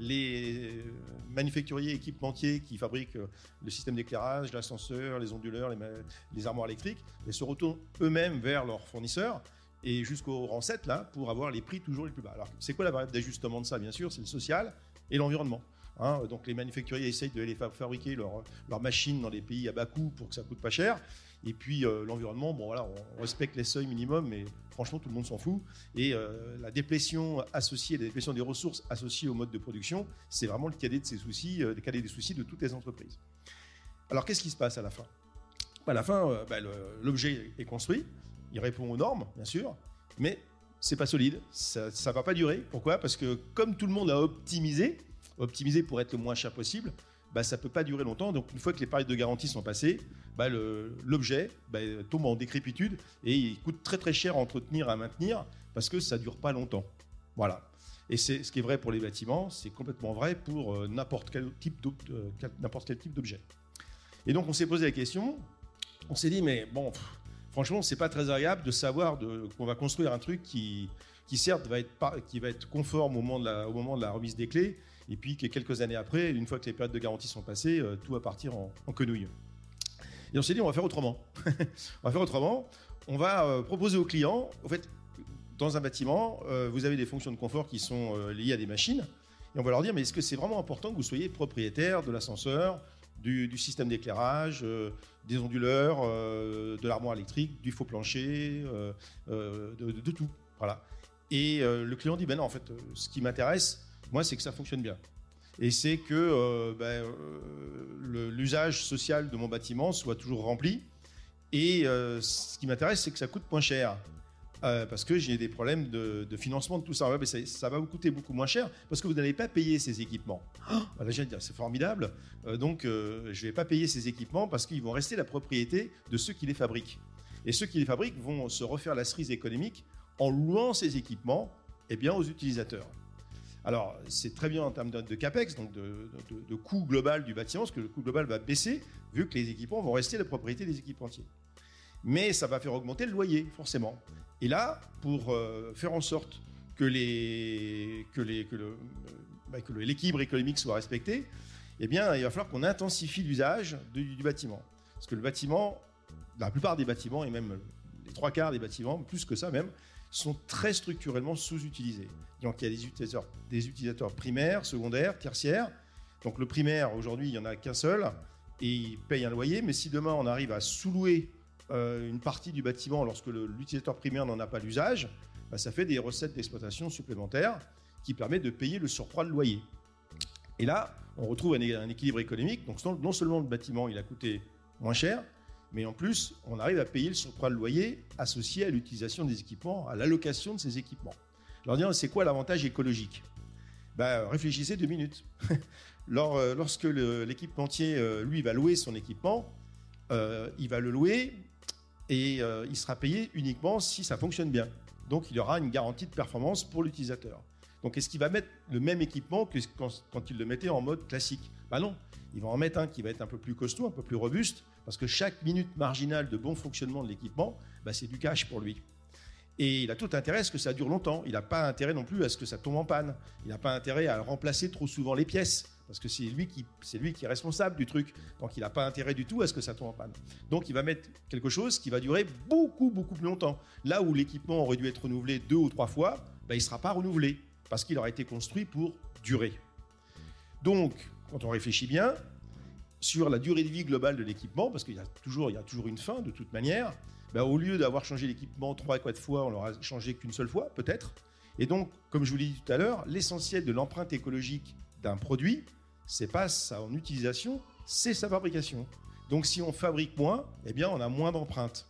les manufacturiers équipementiers qui fabriquent le système d'éclairage, l'ascenseur, les onduleurs, les armoires électriques, et se retournent eux-mêmes vers leurs fournisseurs et jusqu'au rang 7 là, pour avoir les prix toujours les plus bas. Alors, c'est quoi la variable d'ajustement de ça ? Bien sûr, c'est le social et l'environnement. Donc les manufacturiers essayent de les fabriquer leurs machines dans des pays à bas coût pour que ça coûte pas cher. Et puis l'environnement, on respecte les seuils minimums, mais franchement tout le monde s'en fout. Et la déplétion associée, la déplétion des ressources associées au mode de production, c'est vraiment le cadet des soucis de toutes les entreprises. Alors qu'est-ce qui se passe à la fin ? À la fin, l'objet est construit, il répond aux normes, bien sûr, mais c'est pas solide, ça va pas durer. Pourquoi ? Parce que comme tout le monde a optimisé pour être le moins cher possible, ça peut pas durer longtemps. Donc une fois que les périodes de garantie sont passées, l'objet tombe en décrépitude et il coûte très très cher à entretenir, à maintenir, parce que ça dure pas longtemps. Voilà. Et c'est ce qui est vrai pour les bâtiments, c'est complètement vrai pour n'importe quel type d'objet. Et donc on s'est posé la question, on s'est dit franchement c'est pas très agréable de savoir qu'on va construire un truc qui certes va être conforme au moment de la remise des clés, et puis que quelques années après, une fois que les périodes de garantie sont passées, tout va partir en quenouille. Et on s'est dit, on va faire autrement. On va proposer aux clients, en fait, dans un bâtiment, vous avez des fonctions de confort qui sont liées à des machines, et on va leur dire, mais est-ce que c'est vraiment important que vous soyez propriétaire de l'ascenseur, du système d'éclairage, des onduleurs, de l'armoire électrique, du faux plancher, de tout. Voilà. Et le client dit, non, en fait, ce qui m'intéresse, moi, c'est que ça fonctionne bien. Et c'est que l'usage social de mon bâtiment soit toujours rempli. Et ce qui m'intéresse, c'est que ça coûte moins cher. Parce que j'ai des problèmes de financement de tout ça. Ça va vous coûter beaucoup moins cher parce que vous n'allez pas payer ces équipements. Là, je vais dire, c'est formidable. Donc, je ne vais pas payer ces équipements parce qu'ils vont rester la propriété de ceux qui les fabriquent. Et ceux qui les fabriquent vont se refaire la cerise économique en louant ces équipements aux utilisateurs. Alors, c'est très bien en termes de capex, donc de coût global du bâtiment, parce que le coût global va baisser, vu que les équipements vont rester la propriété des équipementiers. Mais ça va faire augmenter le loyer, forcément. Et là, pour faire en sorte que l'équilibre économique soit respecté, eh bien, il va falloir qu'on intensifie l'usage du bâtiment. Parce que le bâtiment, la plupart des bâtiments, et même les 3/4 des bâtiments, plus que ça même, sont très structurellement sous-utilisés. Donc il y a des utilisateurs primaires, secondaires, tertiaires. Donc le primaire, aujourd'hui, il n'y en a qu'un seul, et il paye un loyer. Mais si demain, on arrive à sous-louer une partie du bâtiment lorsque l'utilisateur primaire n'en a pas l'usage, ça fait des recettes d'exploitation supplémentaires qui permettent de payer le surcroît de loyer. Et là, on retrouve un équilibre économique. Donc non seulement le bâtiment il a coûté moins cher, mais en plus, on arrive à payer le surcroît de loyer associé à l'utilisation des équipements, à l'allocation de ces équipements. Alors, c'est quoi l'avantage écologique ? Réfléchissez 2 minutes. Lorsque l'équipementier, lui, va louer son équipement, il va le louer et il sera payé uniquement si ça fonctionne bien. Donc, il y aura une garantie de performance pour l'utilisateur. Donc, est-ce qu'il va mettre le même équipement que quand il le mettait en mode classique ? Non. Il va en mettre un qui va être un peu plus costaud, un peu plus robuste, parce que chaque minute marginale de bon fonctionnement de l'équipement, c'est du cash pour lui. Et il a tout intérêt à ce que ça dure longtemps. Il n'a pas intérêt non plus à ce que ça tombe en panne. Il n'a pas intérêt à remplacer trop souvent les pièces, parce que c'est lui qui est responsable du truc. Donc il n'a pas intérêt du tout à ce que ça tombe en panne. Donc il va mettre quelque chose qui va durer beaucoup, beaucoup plus longtemps. Là où l'équipement aurait dû être renouvelé 2 ou 3 fois, il ne sera pas renouvelé, parce qu'il aura été construit pour durer. Donc, quand on réfléchit bien, sur la durée de vie globale de l'équipement, parce qu'il y a toujours une fin de toute manière, au lieu d'avoir changé l'équipement 3 ou 4 fois, on l'aura changé qu'une seule fois, peut-être. Et donc, comme je vous l'ai dit tout à l'heure, l'essentiel de l'empreinte écologique d'un produit, c'est pas son utilisation, c'est sa fabrication. Donc, si on fabrique moins, on a moins d'empreinte.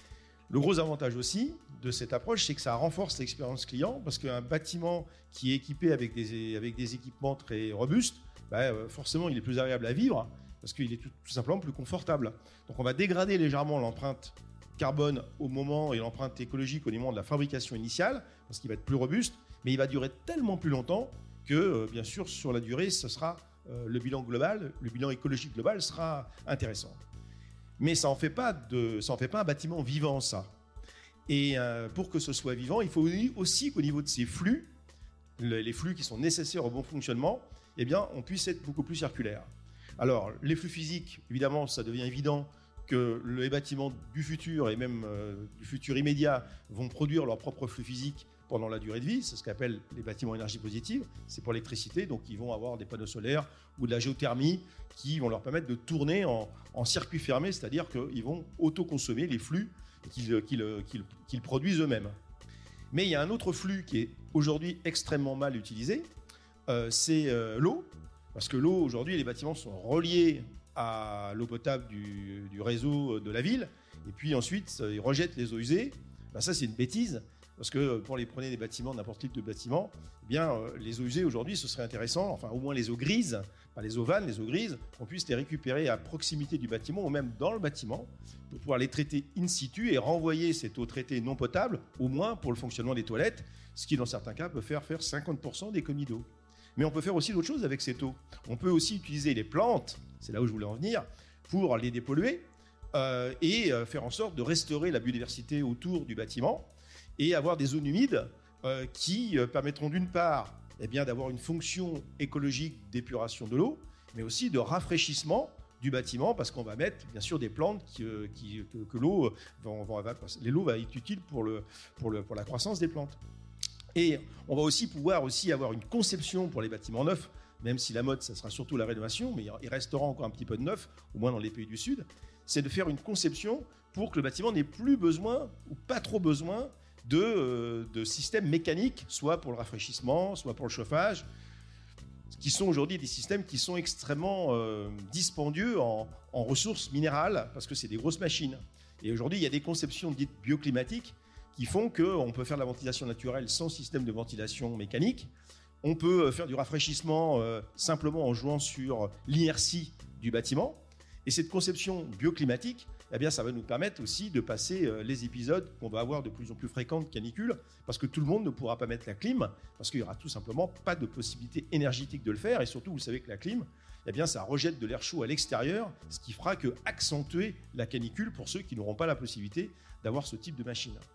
Le gros avantage aussi de cette approche, c'est que ça renforce l'expérience client, parce qu'un bâtiment qui est équipé avec des équipements très robustes, forcément, il est plus agréable à vivre, parce qu'il est tout simplement plus confortable. Donc, on va dégrader légèrement l'empreinte carbone au moment et l'empreinte écologique au moment de la fabrication initiale, parce qu'il va être plus robuste, mais il va durer tellement plus longtemps que, bien sûr, sur la durée, ce sera le bilan écologique global sera intéressant. Mais ça en fait pas un bâtiment vivant, ça. Et pour que ce soit vivant, il faut aussi qu'au niveau de ces flux, les flux qui sont nécessaires au bon fonctionnement, on puisse être beaucoup plus circulaire. Alors, les flux physiques, évidemment, ça devient évident que les bâtiments du futur et même du futur immédiat vont produire leur propre flux physique pendant la durée de vie. C'est ce qu'appelle les bâtiments énergie positive. C'est pour l'électricité, donc ils vont avoir des panneaux solaires ou de la géothermie qui vont leur permettre de tourner en circuit fermé, c'est-à-dire qu'ils vont autoconsommer les flux qu'ils produisent eux-mêmes. Mais il y a un autre flux qui est aujourd'hui extrêmement mal utilisé, c'est l'eau. Parce que l'eau, aujourd'hui, les bâtiments sont reliés à l'eau potable du réseau de la ville, et puis ensuite, ils rejettent les eaux usées. Ça, c'est une bêtise, parce que prenez des bâtiments, n'importe quel type de bâtiment, les eaux usées, aujourd'hui, ce serait intéressant, enfin, au moins les eaux grises, pas les eaux vannes, les eaux grises, qu'on puisse les récupérer à proximité du bâtiment, ou même dans le bâtiment, pour pouvoir les traiter in situ et renvoyer cette eau traitée non potable, au moins pour le fonctionnement des toilettes, ce qui, dans certains cas, peut faire 50% d'économie d'eau. Mais on peut faire aussi d'autres choses avec cette eau. On peut aussi utiliser les plantes, c'est là où je voulais en venir, pour les dépolluer et faire en sorte de restaurer la biodiversité autour du bâtiment et avoir des zones humides qui permettront d'une part d'avoir une fonction écologique d'épuration de l'eau, mais aussi de rafraîchissement du bâtiment, parce qu'on va mettre bien sûr des plantes que l'eau va être utile pour la croissance des plantes. Et on va aussi pouvoir avoir une conception pour les bâtiments neufs, même si la mode, ça sera surtout la rénovation, mais il restera encore un petit peu de neuf, au moins dans les pays du Sud, c'est de faire une conception pour que le bâtiment n'ait plus besoin, ou pas trop besoin, de systèmes mécaniques, soit pour le rafraîchissement, soit pour le chauffage, qui sont aujourd'hui des systèmes qui sont extrêmement dispendieux en ressources minérales, parce que c'est des grosses machines. Et aujourd'hui, il y a des conceptions dites bioclimatiques, qui font qu'on peut faire de la ventilation naturelle sans système de ventilation mécanique. On peut faire du rafraîchissement simplement en jouant sur l'inertie du bâtiment. Et cette conception bioclimatique, ça va nous permettre aussi de passer les épisodes qu'on va avoir de plus en plus fréquents de canicules, parce que tout le monde ne pourra pas mettre la clim, parce qu'il n'y aura tout simplement pas de possibilité énergétique de le faire. Et surtout, vous savez que la clim, ça rejette de l'air chaud à l'extérieur, ce qui fera que accentuer la canicule pour ceux qui n'auront pas la possibilité d'avoir ce type de machine.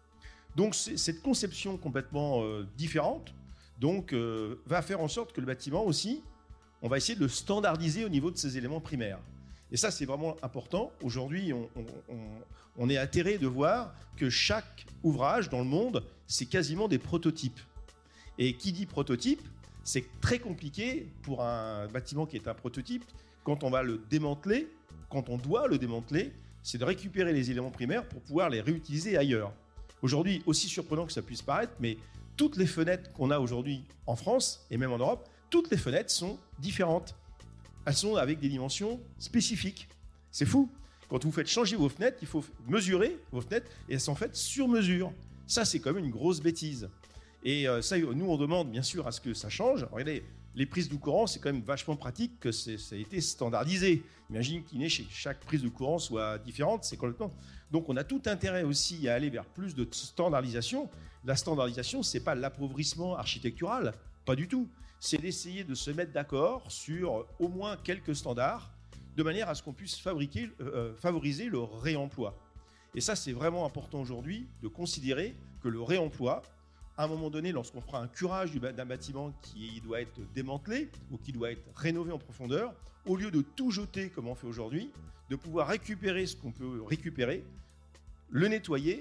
Donc cette conception complètement différente donc, va faire en sorte que le bâtiment aussi, on va essayer de le standardiser au niveau de ses éléments primaires. Et ça, c'est vraiment important. Aujourd'hui, on est atterré de voir que chaque ouvrage dans le monde, c'est quasiment des prototypes. Et qui dit prototype, c'est très compliqué pour un bâtiment qui est un prototype. Quand on va le démanteler, quand on doit le démanteler, c'est de récupérer les éléments primaires pour pouvoir les réutiliser ailleurs. Aujourd'hui, aussi surprenant que ça puisse paraître, mais toutes les fenêtres qu'on a aujourd'hui en France et même en Europe, toutes les fenêtres sont différentes. Elles sont avec des dimensions spécifiques. C'est fou. Quand vous faites changer vos fenêtres, il faut mesurer vos fenêtres et elles sont faites sur mesure. Ça, c'est quand même une grosse bêtise. Et ça, nous, on demande bien sûr à ce que ça change. Regardez, les prises de courant, c'est quand même vachement pratique que ça ait été standardisé. Imagine chaque prise de courant soit différente, c'est complètement... Donc, on a tout intérêt aussi à aller vers plus de standardisation. La standardisation, c'est pas l'appauvrissement architectural, pas du tout. C'est d'essayer de se mettre d'accord sur au moins quelques standards, de manière à ce qu'on puisse favoriser le réemploi. Et ça, c'est vraiment important aujourd'hui de considérer que le réemploi, à un moment donné, lorsqu'on fera un curage d'un bâtiment qui doit être démantelé ou qui doit être rénové en profondeur, au lieu de tout jeter comme on fait aujourd'hui, de pouvoir récupérer ce qu'on peut récupérer, le nettoyer,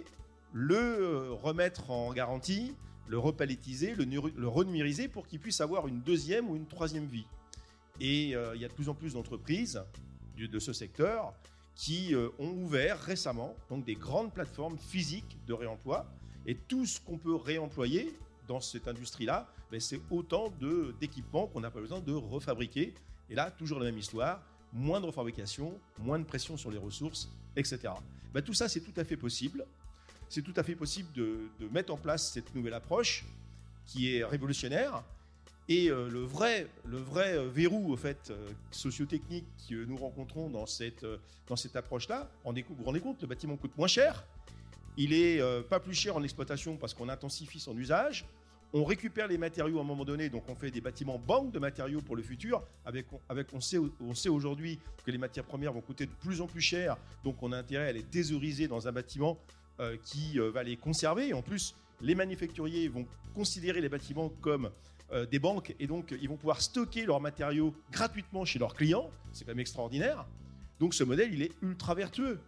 le remettre en garantie, le repalettiser, le renumériser pour qu'il puisse avoir une deuxième ou une troisième vie. Et il y a de plus en plus d'entreprises de ce secteur qui ont ouvert récemment donc des grandes plateformes physiques de réemploi. Et tout ce qu'on peut réemployer dans cette industrie-là, c'est autant d'équipements qu'on n'a pas besoin de refabriquer. Et là, toujours la même histoire, moins de refabrication, moins de pression sur les ressources, etc. Tout ça, c'est tout à fait possible. C'est tout à fait possible de mettre en place cette nouvelle approche qui est révolutionnaire. Et le vrai verrou au fait, socio-technique que nous rencontrons dans cette approche-là, vous vous rendez compte, le bâtiment coûte moins cher. Il est pas plus cher en exploitation parce qu'on intensifie son usage. On récupère les matériaux à un moment donné, donc on fait des bâtiments banques de matériaux pour le futur. On sait aujourd'hui que les matières premières vont coûter de plus en plus cher, donc on a intérêt à les thésauriser dans un bâtiment qui va les conserver. En plus, les manufacturiers vont considérer les bâtiments comme des banques et donc ils vont pouvoir stocker leurs matériaux gratuitement chez leurs clients. C'est quand même extraordinaire. Donc ce modèle, il est ultra vertueux.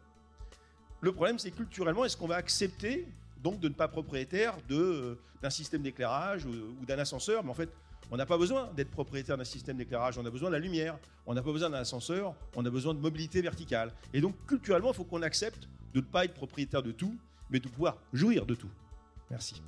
Le problème, c'est culturellement, est-ce qu'on va accepter donc de ne pas être propriétaire d'un système d'éclairage ou d'un ascenseur? Mais en fait, on n'a pas besoin d'être propriétaire d'un système d'éclairage, on a besoin de la lumière, on n'a pas besoin d'un ascenseur, on a besoin de mobilité verticale. Et donc, culturellement, il faut qu'on accepte de ne pas être propriétaire de tout, mais de pouvoir jouir de tout. Merci.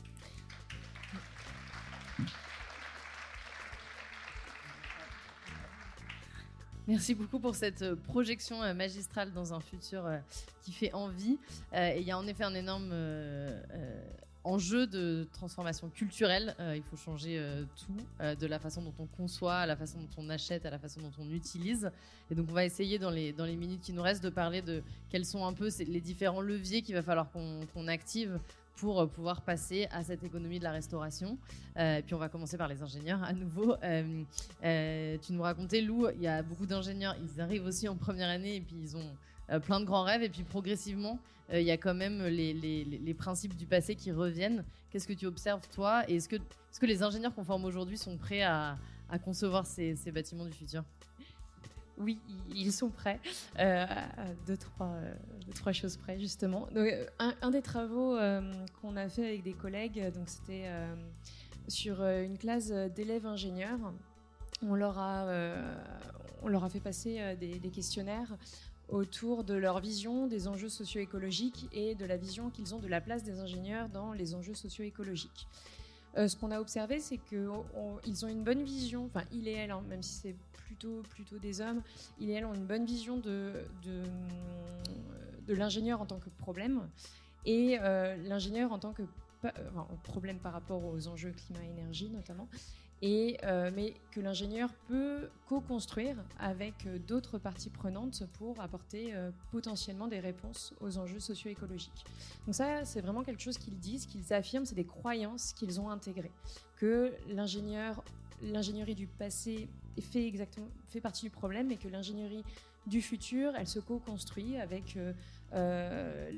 Merci beaucoup pour cette projection magistrale dans un futur qui fait envie. Et il y a en effet un énorme enjeu de transformation culturelle. Il faut changer tout, de la façon dont on conçoit, à la façon dont on achète, à la façon dont on utilise. Et donc on va essayer dans les minutes qui nous restent de parler de quels sont un peu les différents leviers qu'il va falloir qu'on active pour pouvoir passer à cette économie de la restauration. Et puis on va commencer par les ingénieurs à nouveau. Tu nous racontais, Lou, il y a beaucoup d'ingénieurs, ils arrivent aussi en première année et puis ils ont plein de grands rêves et puis progressivement, il y a quand même les principes du passé qui reviennent. Qu'est-ce que tu observes toi? Et est-ce que les ingénieurs qu'on forme aujourd'hui sont prêts à concevoir ces bâtiments du futur? Oui, ils sont prêts, deux, trois choses près justement. Donc, un des travaux qu'on a fait avec des collègues, donc c'était sur une classe d'élèves ingénieurs. On leur a fait passer des questionnaires autour de leur vision des enjeux socio-écologiques et de la vision qu'ils ont de la place des ingénieurs dans les enjeux socio-écologiques. Ce qu'on a observé, c'est qu'ils ont une bonne vision, enfin il et elle, hein, même si c'est plutôt des hommes, il et elle ont une bonne vision de l'ingénieur en tant que problème et l'ingénieur en tant que problème par rapport aux enjeux climat-énergie notamment, mais que l'ingénieur peut co-construire avec d'autres parties prenantes pour apporter potentiellement des réponses aux enjeux socio-écologiques. Donc ça, c'est vraiment quelque chose qu'ils disent, qu'ils affirment, c'est des croyances qu'ils ont intégrées, que l'ingénierie du passé fait partie du problème et que l'ingénierie du futur, elle se co-construit avec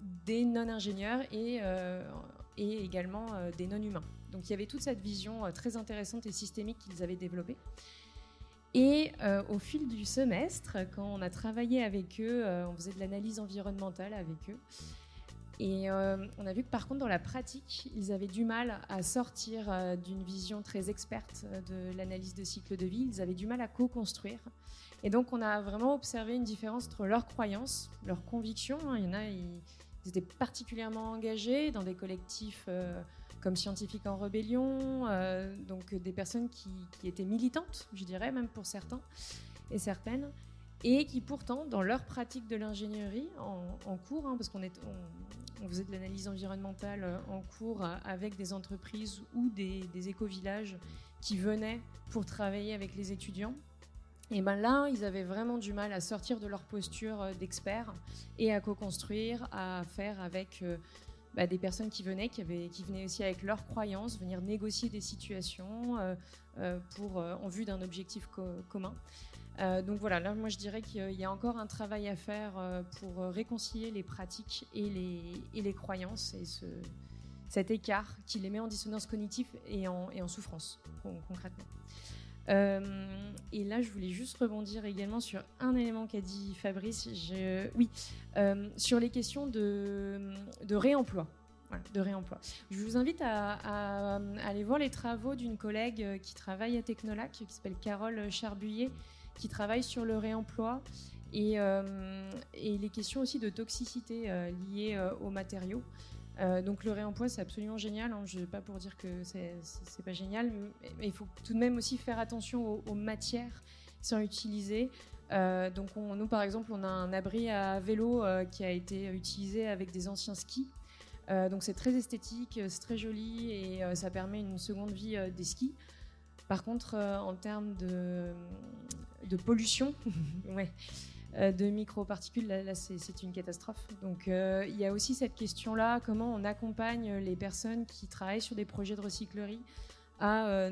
des non-ingénieurs et également des non-humains. Donc il y avait toute cette vision très intéressante et systémique qu'ils avaient développée. Et au fil du semestre, quand on a travaillé avec eux, on faisait de l'analyse environnementale avec eux. Et on a vu que par contre, dans la pratique, ils avaient du mal à sortir d'une vision très experte de l'analyse de cycle de vie. Ils avaient du mal à co-construire. Et donc, on a vraiment observé une différence entre leurs croyances, leurs convictions. Il y en a, ils étaient particulièrement engagés dans des collectifs comme Scientifiques en Rébellion, donc des personnes qui étaient militantes, je dirais, même pour certains et certaines, et qui pourtant, dans leur pratique de l'ingénierie en cours, parce qu'on faisait de l'analyse environnementale en cours avec des entreprises ou des éco-villages qui venaient pour travailler avec les étudiants, et ben là, ils avaient vraiment du mal à sortir de leur posture d'experts et à co-construire, à faire avec des personnes qui venaient aussi avec leurs croyances, venir négocier des situations en vue d'un objectif commun. Donc voilà, là, moi je dirais qu'il y a encore un travail à faire pour réconcilier les pratiques et les croyances et cet écart qui les met en dissonance cognitive et en souffrance, concrètement. Et là, je voulais juste rebondir également sur un élément qu'a dit Fabrice. Sur les questions de réemploi. Voilà, de réemploi. Je vous invite à aller voir les travaux d'une collègue qui travaille à Technolac, qui s'appelle Carole Charbuyer, qui travaille sur le réemploi et les questions aussi de toxicité liées aux matériaux. Donc le réemploi, c'est absolument génial, je ne vais pas pour dire que c'est pas génial, mais il faut tout de même aussi faire attention aux matières qui sont utilisées. Donc nous, par exemple, on a un abri à vélo qui a été utilisé avec des anciens skis. Donc c'est très esthétique, c'est très joli et ça permet une seconde vie des skis. Par contre, en termes de pollution, de microparticules, là c'est une catastrophe. Donc il y a aussi cette question-là, comment on accompagne les personnes qui travaillent sur des projets de recyclerie à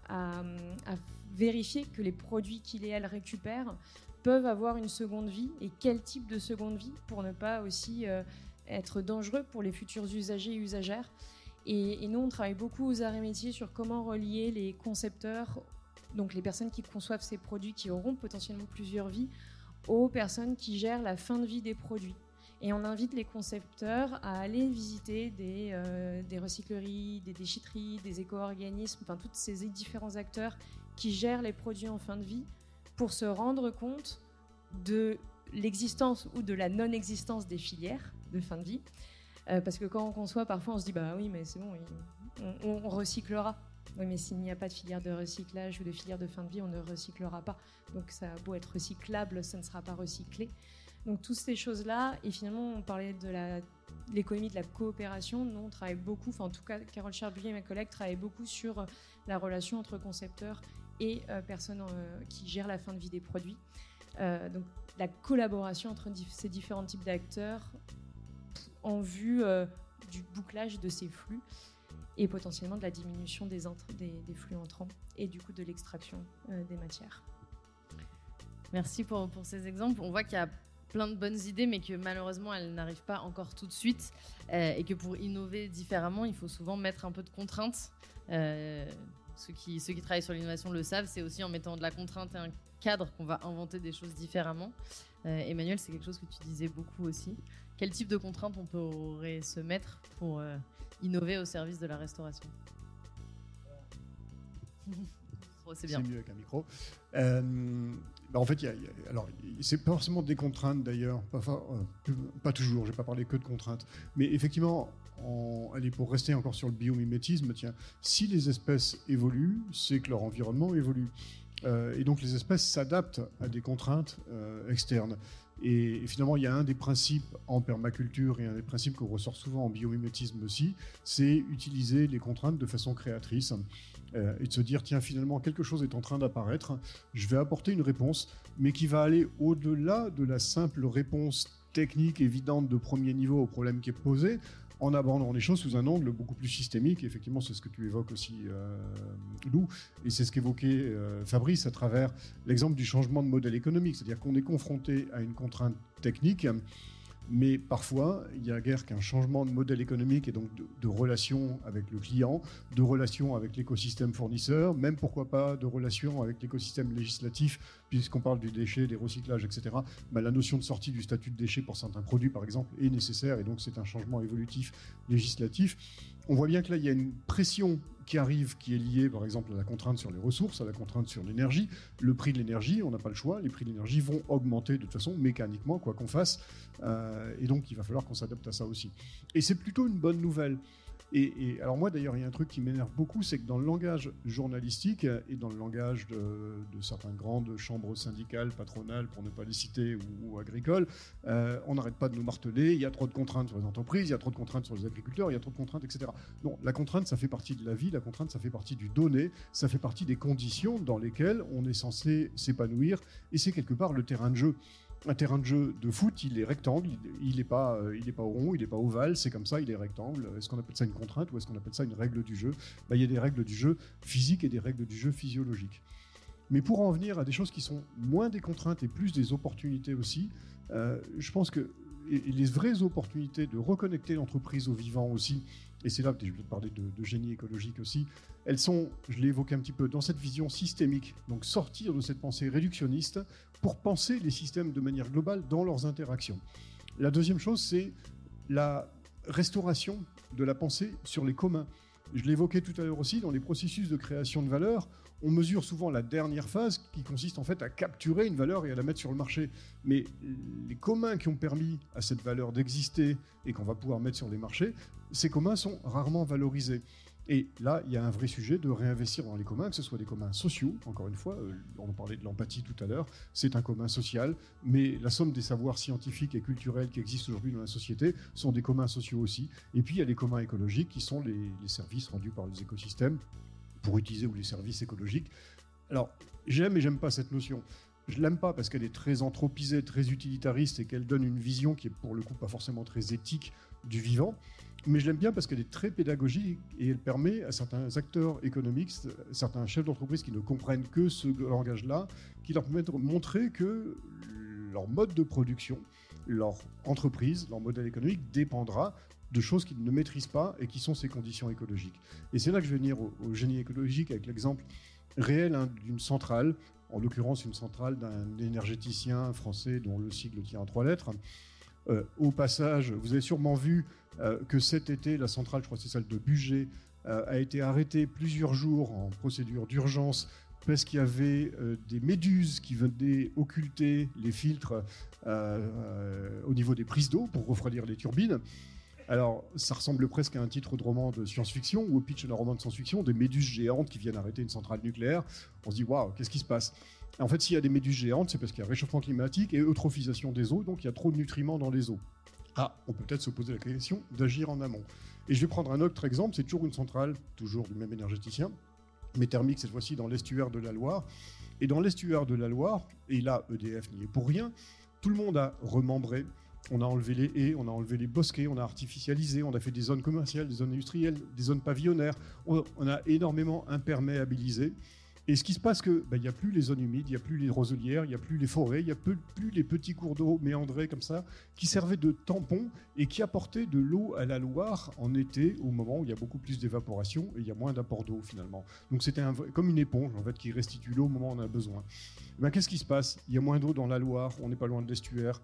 vérifier que les produits qu'ils et elles récupèrent peuvent avoir une seconde vie, et quel type de seconde vie, pour ne pas aussi être dangereux pour les futurs usagers et usagères. Et nous, on travaille beaucoup aux arts et métiers sur comment relier les concepteurs, donc les personnes qui conçoivent ces produits qui auront potentiellement plusieurs vies, aux personnes qui gèrent la fin de vie des produits. Et on invite les concepteurs à aller visiter des recycleries, des déchetteries, des éco-organismes, enfin tous ces différents acteurs qui gèrent les produits en fin de vie, pour se rendre compte de l'existence ou de la non-existence des filières de fin de vie. Parce que quand on conçoit, parfois on se dit bah oui, mais c'est bon, on recyclera. Oui, mais s'il n'y a pas de filière de recyclage ou de filière de fin de vie, on ne recyclera pas. Donc ça a beau être recyclable, ça ne sera pas recyclé. Donc toutes ces choses-là, et finalement on parlait de l'économie de la coopération. Nous on travaille beaucoup, enfin en tout cas Carole Charbuyer et mes collègues travaillent beaucoup sur la relation entre concepteurs et personnes qui gèrent la fin de vie des produits. Donc la collaboration entre ces différents types d'acteurs en vue du bouclage de ces flux et potentiellement de la diminution des flux entrants et du coup de l'extraction des matières. Merci pour ces exemples. On voit qu'il y a plein de bonnes idées, mais que malheureusement, elles n'arrivent pas encore tout de suite et que pour innover différemment, il faut souvent mettre un peu de contraintes. Ceux qui travaillent sur l'innovation le savent, c'est aussi en mettant de la contrainte et un cadre qu'on va inventer des choses différemment. Emmanuel, c'est quelque chose que tu disais beaucoup aussi. Quel type de contraintes on pourrait se mettre pour innover au service de la restauration? C'est bien. C'est mieux avec un micro. En fait, c'est pas forcément des contraintes d'ailleurs, pas toujours, je vais pas parler que de contraintes, mais effectivement, pour rester encore sur le biomimétisme, si les espèces évoluent, c'est que leur environnement évolue. Et donc les espèces s'adaptent à des contraintes externes. Et finalement, il y a un des principes en permaculture et un des principes qu'on ressort souvent en biomimétisme aussi, c'est utiliser les contraintes de façon créatrice et de se dire, tiens, finalement, quelque chose est en train d'apparaître, je vais apporter une réponse, mais qui va aller au-delà de la simple réponse technique évidente de premier niveau au problème qui est posé, en abordant les choses sous un angle beaucoup plus systémique. Et effectivement, c'est ce que tu évoques aussi, Lou, et c'est ce qu'évoquait Fabrice à travers l'exemple du changement de modèle économique. C'est-à-dire qu'on est confronté à une contrainte technique Mais parfois, il n'y a guère qu'un changement de modèle économique et donc de relation avec le client, de relation avec l'écosystème fournisseur, même pourquoi pas de relation avec l'écosystème législatif, puisqu'on parle du déchet, des recyclages, etc. La notion de sortie du statut de déchet pour certains produits, par exemple, est nécessaire et donc c'est un changement évolutif législatif. On voit bien que là, il y a une pression qui arrive, qui est liée, par exemple, à la contrainte sur les ressources, à la contrainte sur l'énergie. Le prix de l'énergie, on n'a pas le choix, les prix de l'énergie vont augmenter de toute façon, mécaniquement, quoi qu'on fasse. Et donc, il va falloir qu'on s'adapte à ça aussi. Et c'est plutôt une bonne nouvelle. Et alors moi, d'ailleurs, il y a un truc qui m'énerve beaucoup, c'est que dans le langage journalistique et dans le langage de certaines grandes chambres syndicales, patronales, pour ne pas les citer, ou agricoles, on n'arrête pas de nous marteler, il y a trop de contraintes sur les entreprises, il y a trop de contraintes sur les agriculteurs, il y a trop de contraintes, etc. Non, la contrainte, ça fait partie de la vie, la contrainte, ça fait partie du donné, ça fait partie des conditions dans lesquelles on est censé s'épanouir, et c'est quelque part le terrain de jeu. Un terrain de jeu de foot, il est rectangle, il n'est pas rond, il n'est pas ovale, c'est comme ça, il est rectangle. Est-ce qu'on appelle ça une contrainte ou est-ce qu'on appelle ça une règle du jeu ? Il y a des règles du jeu physiques et des règles du jeu physiologiques. Mais pour en venir à des choses qui sont moins des contraintes et plus des opportunités aussi, je pense que les vraies opportunités de reconnecter l'entreprise au vivant aussi, et c'est là que je vais parler de génie écologique aussi, elles sont, je l'ai évoqué un petit peu, dans cette vision systémique, donc sortir de cette pensée réductionniste pour penser les systèmes de manière globale dans leurs interactions. La deuxième chose, c'est la restauration de la pensée sur les communs. Je l'évoquais tout à l'heure aussi, dans les processus de création de valeur, on mesure souvent la dernière phase qui consiste en fait à capturer une valeur et à la mettre sur le marché. Mais les communs qui ont permis à cette valeur d'exister et qu'on va pouvoir mettre sur les marchés, ces communs sont rarement valorisés. Et là, il y a un vrai sujet de réinvestir dans les communs, que ce soit des communs sociaux, encore une fois, on parlait de l'empathie tout à l'heure, c'est un commun social, mais la somme des savoirs scientifiques et culturels qui existent aujourd'hui dans la société sont des communs sociaux aussi. Et puis il y a les communs écologiques qui sont les services rendus par les écosystèmes pour utiliser, ou les services écologiques. Alors, j'aime et j'aime pas cette notion. Je l'aime pas parce qu'elle est très anthropisée, très utilitariste et qu'elle donne une vision qui est pour le coup pas forcément très éthique du vivant. Mais je l'aime bien parce qu'elle est très pédagogique et elle permet à certains acteurs économiques, certains chefs d'entreprise qui ne comprennent que ce langage-là, qui leur permettent de montrer que leur mode de production, leur entreprise, leur modèle économique dépendra de choses qu'ils ne maîtrisent pas et qui sont ces conditions écologiques. Et c'est là que je vais venir au génie écologique avec l'exemple réel d'une centrale, en l'occurrence une centrale d'un énergéticien français dont le sigle tient en 3 lettres. Au passage, vous avez sûrement vu que cet été, la centrale, je crois que c'est celle de Bugey, a été arrêtée plusieurs jours en procédure d'urgence parce qu'il y avait des méduses qui venaient occulter les filtres au niveau des prises d'eau pour refroidir les turbines. Alors, ça ressemble presque à un titre de roman de science-fiction ou au pitch d'un roman de science-fiction, des méduses géantes qui viennent arrêter une centrale nucléaire. On se dit, waouh, qu'est-ce qui se passe ? En fait, s'il y a des méduses géantes, c'est parce qu'il y a réchauffement climatique et eutrophisation des eaux, donc il y a trop de nutriments dans les eaux. Ah, on peut peut-être se poser la question d'agir en amont. Et je vais prendre un autre exemple, c'est toujours une centrale, toujours du même énergéticien, mais thermique cette fois-ci dans l'estuaire de la Loire. Et dans l'estuaire de la Loire, et là EDF n'y est pour rien, tout le monde a remembré, on a enlevé les haies, on a enlevé les bosquets, on a artificialisé, on a fait des zones commerciales, des zones industrielles, des zones pavillonnaires, on a énormément imperméabilisé. Et ce qui se passe, qu'il n'y a plus les zones humides, il n'y a plus les roselières, il n'y a plus les forêts, il n'y a plus les petits cours d'eau méandrés comme ça, qui servaient de tampons et qui apportaient de l'eau à la Loire en été, au moment où il y a beaucoup plus d'évaporation et il y a moins d'apport d'eau finalement. Donc c'était comme une éponge en fait, qui restitue l'eau au moment où on en a besoin. Qu'est-ce qui se passe ? Il y a moins d'eau dans la Loire, on n'est pas loin de l'estuaire,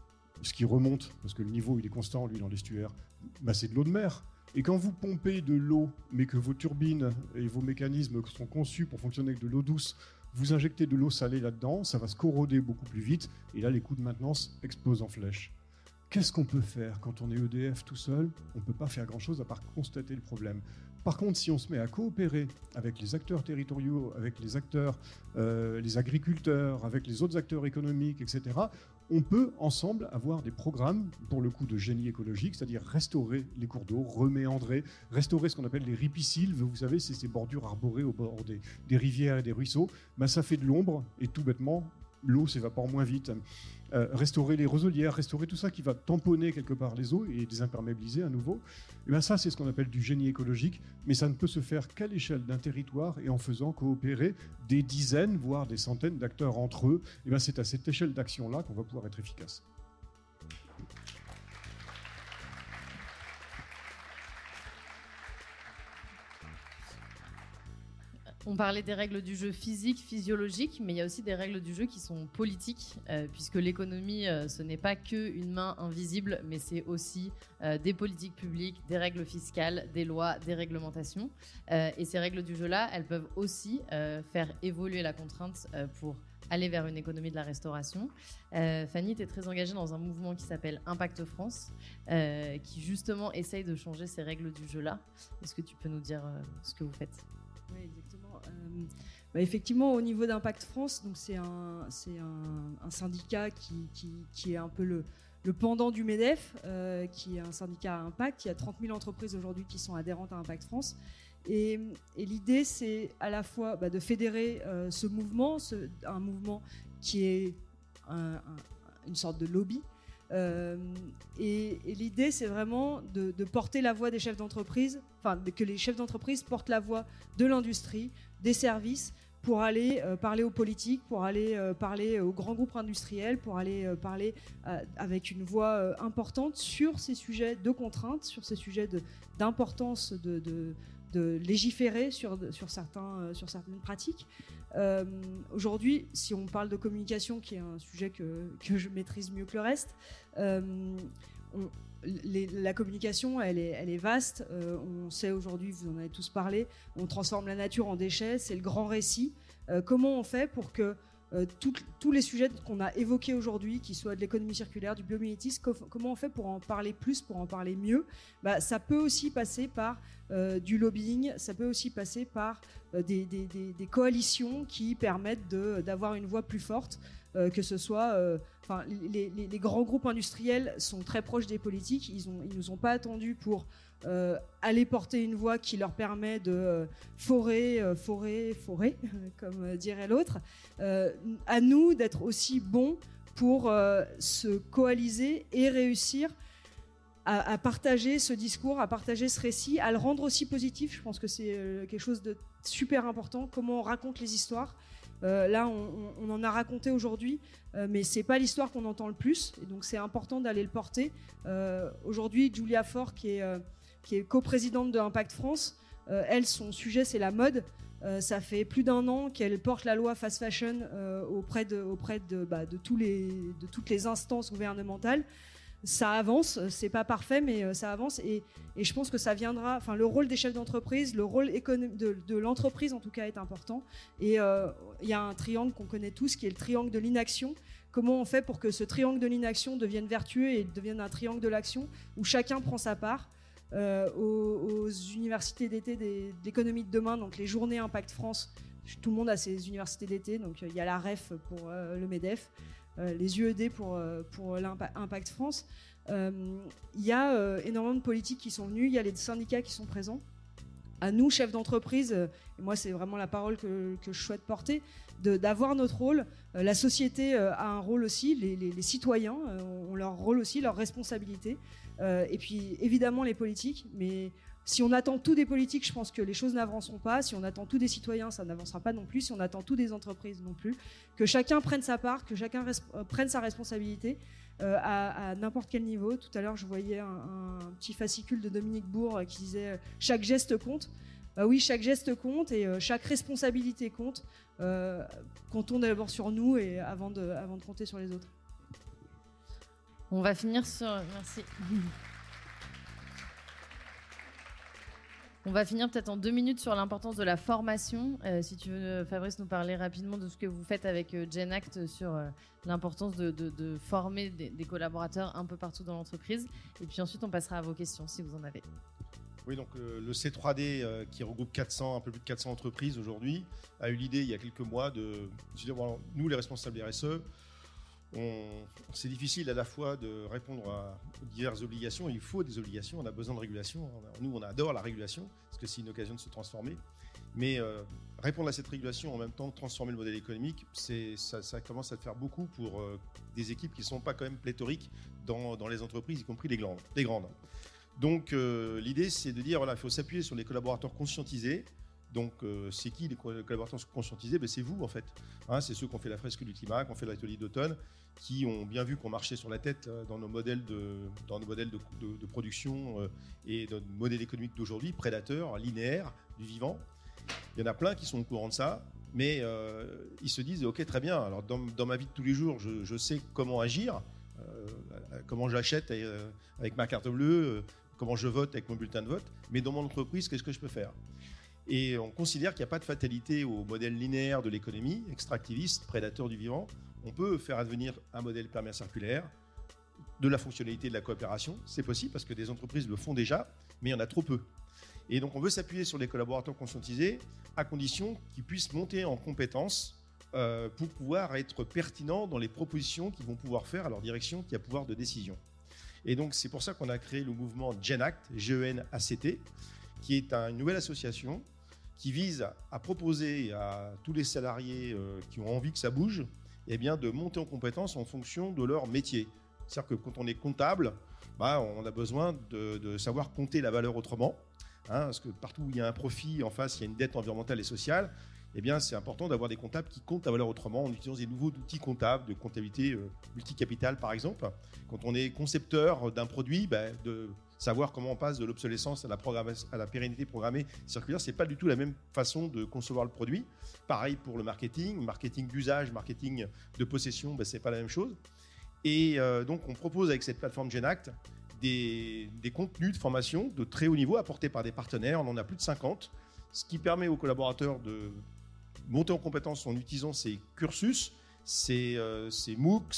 ce qui remonte, parce que le niveau il est constant lui dans l'estuaire, c'est de l'eau de mer. Et quand vous pompez de l'eau, mais que vos turbines et vos mécanismes sont conçus pour fonctionner avec de l'eau douce, vous injectez de l'eau salée là-dedans, ça va se corroder beaucoup plus vite, et là les coûts de maintenance explosent en flèche. Qu'est-ce qu'on peut faire quand on est EDF tout seul ? On ne peut pas faire grand-chose à part constater le problème. Par contre, si on se met à coopérer avec les acteurs territoriaux, avec les acteurs, les agriculteurs, avec les autres acteurs économiques, etc., on peut ensemble avoir des programmes, pour le coup de génie écologique, c'est-à-dire restaurer les cours d'eau, reméandrer, restaurer ce qu'on appelle les ripisylves, vous savez, c'est ces bordures arborées au bord des rivières et des ruisseaux. Ça fait de l'ombre et tout bêtement, l'eau s'évapore moins vite. Restaurer les roselières, restaurer tout ça qui va tamponner quelque part les eaux et les imperméabiliser à nouveau. Et ça, c'est ce qu'on appelle du génie écologique, mais ça ne peut se faire qu'à l'échelle d'un territoire et en faisant coopérer des dizaines, voire des centaines d'acteurs entre eux. C'est à cette échelle d'action-là qu'on va pouvoir être efficace. On parlait des règles du jeu physiques, physiologiques, mais il y a aussi des règles du jeu qui sont politiques, puisque l'économie, ce n'est pas qu'une main invisible, mais c'est aussi des politiques publiques, des règles fiscales, des lois, des réglementations. Et ces règles du jeu-là, elles peuvent aussi faire évoluer la contrainte pour aller vers une économie de la restauration. Fanny, tu es très engagée dans un mouvement qui s'appelle Impact France, qui justement essaye de changer ces règles du jeu-là. Est-ce que tu peux nous dire ce que vous faites ? Oui, exactement. Effectivement, au niveau d'Impact France, donc c'est un syndicat qui est un peu le pendant du MEDEF, qui est un syndicat à impact. Il y a 30 000 entreprises aujourd'hui qui sont adhérentes à Impact France. Et l'idée, c'est à la fois de fédérer ce mouvement, un mouvement qui est une sorte de lobby. Et l'idée, c'est vraiment de porter la voix des chefs d'entreprise, que les chefs d'entreprise portent la voix de l'industrie, des services, pour aller parler aux politiques, pour aller parler aux grands groupes industriels, pour aller parler avec une voix importante sur ces sujets de contraintes, sur ces sujets d'importance de légiférer sur certaines pratiques. Aujourd'hui, si on parle de communication, qui est un sujet que je maîtrise mieux que le reste, la communication, elle est vaste. On sait aujourd'hui, vous en avez tous parlé, on transforme la nature en déchets, c'est le grand récit. Comment on fait pour que tous les sujets qu'on a évoqués aujourd'hui, qu'ils soient de l'économie circulaire, du biomimétisme, comment on fait pour en parler plus, pour en parler mieux ? Ça peut aussi passer par du lobbying, ça peut aussi passer par des coalitions qui permettent d'avoir une voix plus forte, que ce soit... les grands groupes industriels sont très proches des politiques, ils nous ont pas attendus pour aller porter une voix qui leur permet de forer, comme dirait l'autre. À nous d'être aussi bons pour se coaliser et réussir à partager ce discours, à partager ce récit, à le rendre aussi positif. Je pense que c'est quelque chose de super important, comment on raconte les histoires. Là, on en a raconté aujourd'hui, mais c'est pas l'histoire qu'on entend le plus, et donc c'est important d'aller le porter. Aujourd'hui, Julia Faure, qui est coprésidente de Impact France, elle, son sujet, c'est la mode. Ça fait plus d'1 an qu'elle porte la loi fast fashion auprès de toutes les instances gouvernementales. Ça avance, c'est pas parfait, mais ça avance, et je pense que ça viendra. Le rôle des chefs d'entreprise, le rôle de l'entreprise en tout cas est important. Et il y a un triangle qu'on connaît tous, qui est le triangle de l'inaction. Comment on fait pour que ce triangle de l'inaction devienne vertueux et devienne un triangle de l'action où chacun prend sa part? Aux universités d'été de l'économie de demain, donc les journées Impact France, tout le monde a ses universités d'été, donc il y a la REF pour le MEDEF, les UED pour l'Impact France. Il y a énormément de politiques qui sont venus, il y a les syndicats qui sont présents. À nous, chefs d'entreprise, et moi c'est vraiment la parole que je souhaite porter, d'avoir notre rôle. La société a un rôle aussi, les citoyens ont leur rôle aussi, leur responsabilité. Et puis évidemment les politiques, mais si on attend tout des politiques, je pense que les choses n'avanceront pas. Si on attend tout des citoyens, ça n'avancera pas non plus. Si on attend tout des entreprises non plus. Que chacun prenne sa part, que chacun prenne sa responsabilité à n'importe quel niveau. Tout à l'heure, je voyais un petit fascicule de Dominique Bourg qui disait « chaque geste compte ». Oui, chaque geste compte et chaque responsabilité compte. Comptons d'abord sur nous et avant de compter sur les autres. On va finir sur... Merci. On va finir peut-être en 2 minutes sur l'importance de la formation. Si tu veux, Fabrice, nous parler rapidement de ce que vous faites avec GenAct sur l'importance de former des collaborateurs un peu partout dans l'entreprise. Et puis ensuite, on passera à vos questions, si vous en avez. Oui, donc le C3D, qui regroupe un peu plus de 400 entreprises aujourd'hui, a eu l'idée il y a quelques mois de dire, bon, nous, les responsables RSE, c'est difficile à la fois de répondre aux diverses obligations. Il faut des obligations, on a besoin de régulation. Nous, on adore la régulation parce que c'est une occasion de se transformer. Mais répondre à cette régulation en même temps, transformer le modèle économique, ça commence à faire beaucoup pour des équipes qui ne sont pas quand même pléthoriques dans les entreprises, y compris les grandes. Donc l'idée, c'est de dire, voilà, il faut s'appuyer sur les collaborateurs conscientisés. Donc, c'est qui les collaborateurs conscientisés ? C'est vous, en fait. C'est ceux qui ont fait la fresque du climat, qui ont fait l'atelier d'automne, qui ont bien vu qu'on marchait sur la tête dans nos modèles de production et dans le modèle économique d'aujourd'hui, prédateur, linéaire, du vivant. Il y en a plein qui sont au courant de ça, mais ils se disent ok, très bien, alors dans ma vie de tous les jours, je sais comment agir, comment j'achète avec ma carte bleue, comment je vote avec mon bulletin de vote, mais dans mon entreprise, qu'est-ce que je peux faire? Et on considère qu'il n'y a pas de fatalité au modèle linéaire de l'économie, extractiviste, prédateur du vivant. On peut faire advenir un modèle perméa-circulaire, de la fonctionnalité de la coopération. C'est possible parce que des entreprises le font déjà, mais il y en a trop peu. Et donc on veut s'appuyer sur les collaborateurs conscientisés à condition qu'ils puissent monter en compétences pour pouvoir être pertinents dans les propositions qu'ils vont pouvoir faire à leur direction qui a pouvoir de décision. Et donc c'est pour ça qu'on a créé le mouvement GENACT, G-E-N-A-C-T, qui est une nouvelle association qui vise à proposer à tous les salariés qui ont envie que ça bouge, eh bien, de monter en compétences en fonction de leur métier. C'est-à-dire que quand on est comptable, on a besoin de savoir compter la valeur autrement, parce que partout où il y a un profit, en face, il y a une dette environnementale et sociale. Eh bien, c'est important d'avoir des comptables qui comptent la valeur autrement en utilisant des nouveaux outils comptables de comptabilité multicapitale, par exemple. Quand on est concepteur d'un produit, de savoir comment on passe de l'obsolescence à la pérennité programmée circulaire, c'est pas du tout la même façon de concevoir le produit. Pareil pour le marketing d'usage, marketing de possession, c'est pas la même chose. Et donc, on propose avec cette plateforme GENACT des contenus de formation de très haut niveau apportés par des partenaires. On en a plus de 50, ce qui permet aux collaborateurs de monter en compétence en utilisant ces cursus, ces MOOC,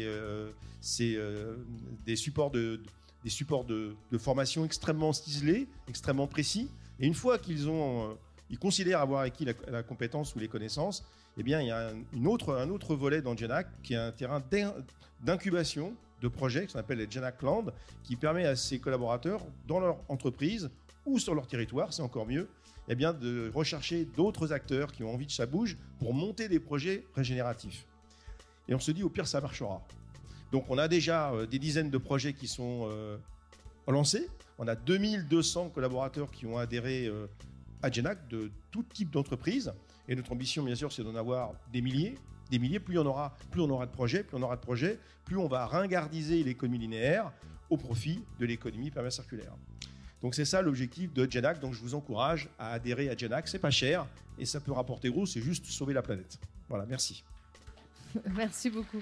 des supports de formation extrêmement ciselés, extrêmement précis. Et une fois qu'ils considèrent avoir acquis la compétence ou les connaissances, eh bien, il y a un autre volet dans GENACT qui est un terrain d'incubation de projets qui s'appelle les GENACT Land, qui permet à ces collaborateurs, dans leur entreprise ou sur leur territoire, c'est encore mieux, eh bien, de rechercher d'autres acteurs qui ont envie que ça bouge pour monter des projets régénératifs. Et on se dit, au pire, ça marchera. Donc, on a déjà des dizaines de projets qui sont lancés. On a 2200 collaborateurs qui ont adhéré à GENACT de tout type d'entreprise. Et notre ambition, bien sûr, c'est d'en avoir des milliers. Plus on aura de projets, plus on va ringardiser l'économie linéaire au profit de l'économie perméa-circulaire. Donc c'est ça l'objectif de GENACT. Donc je vous encourage à adhérer à GENACT. C'est pas cher et ça peut rapporter gros. C'est juste sauver la planète. Voilà, merci. Merci beaucoup.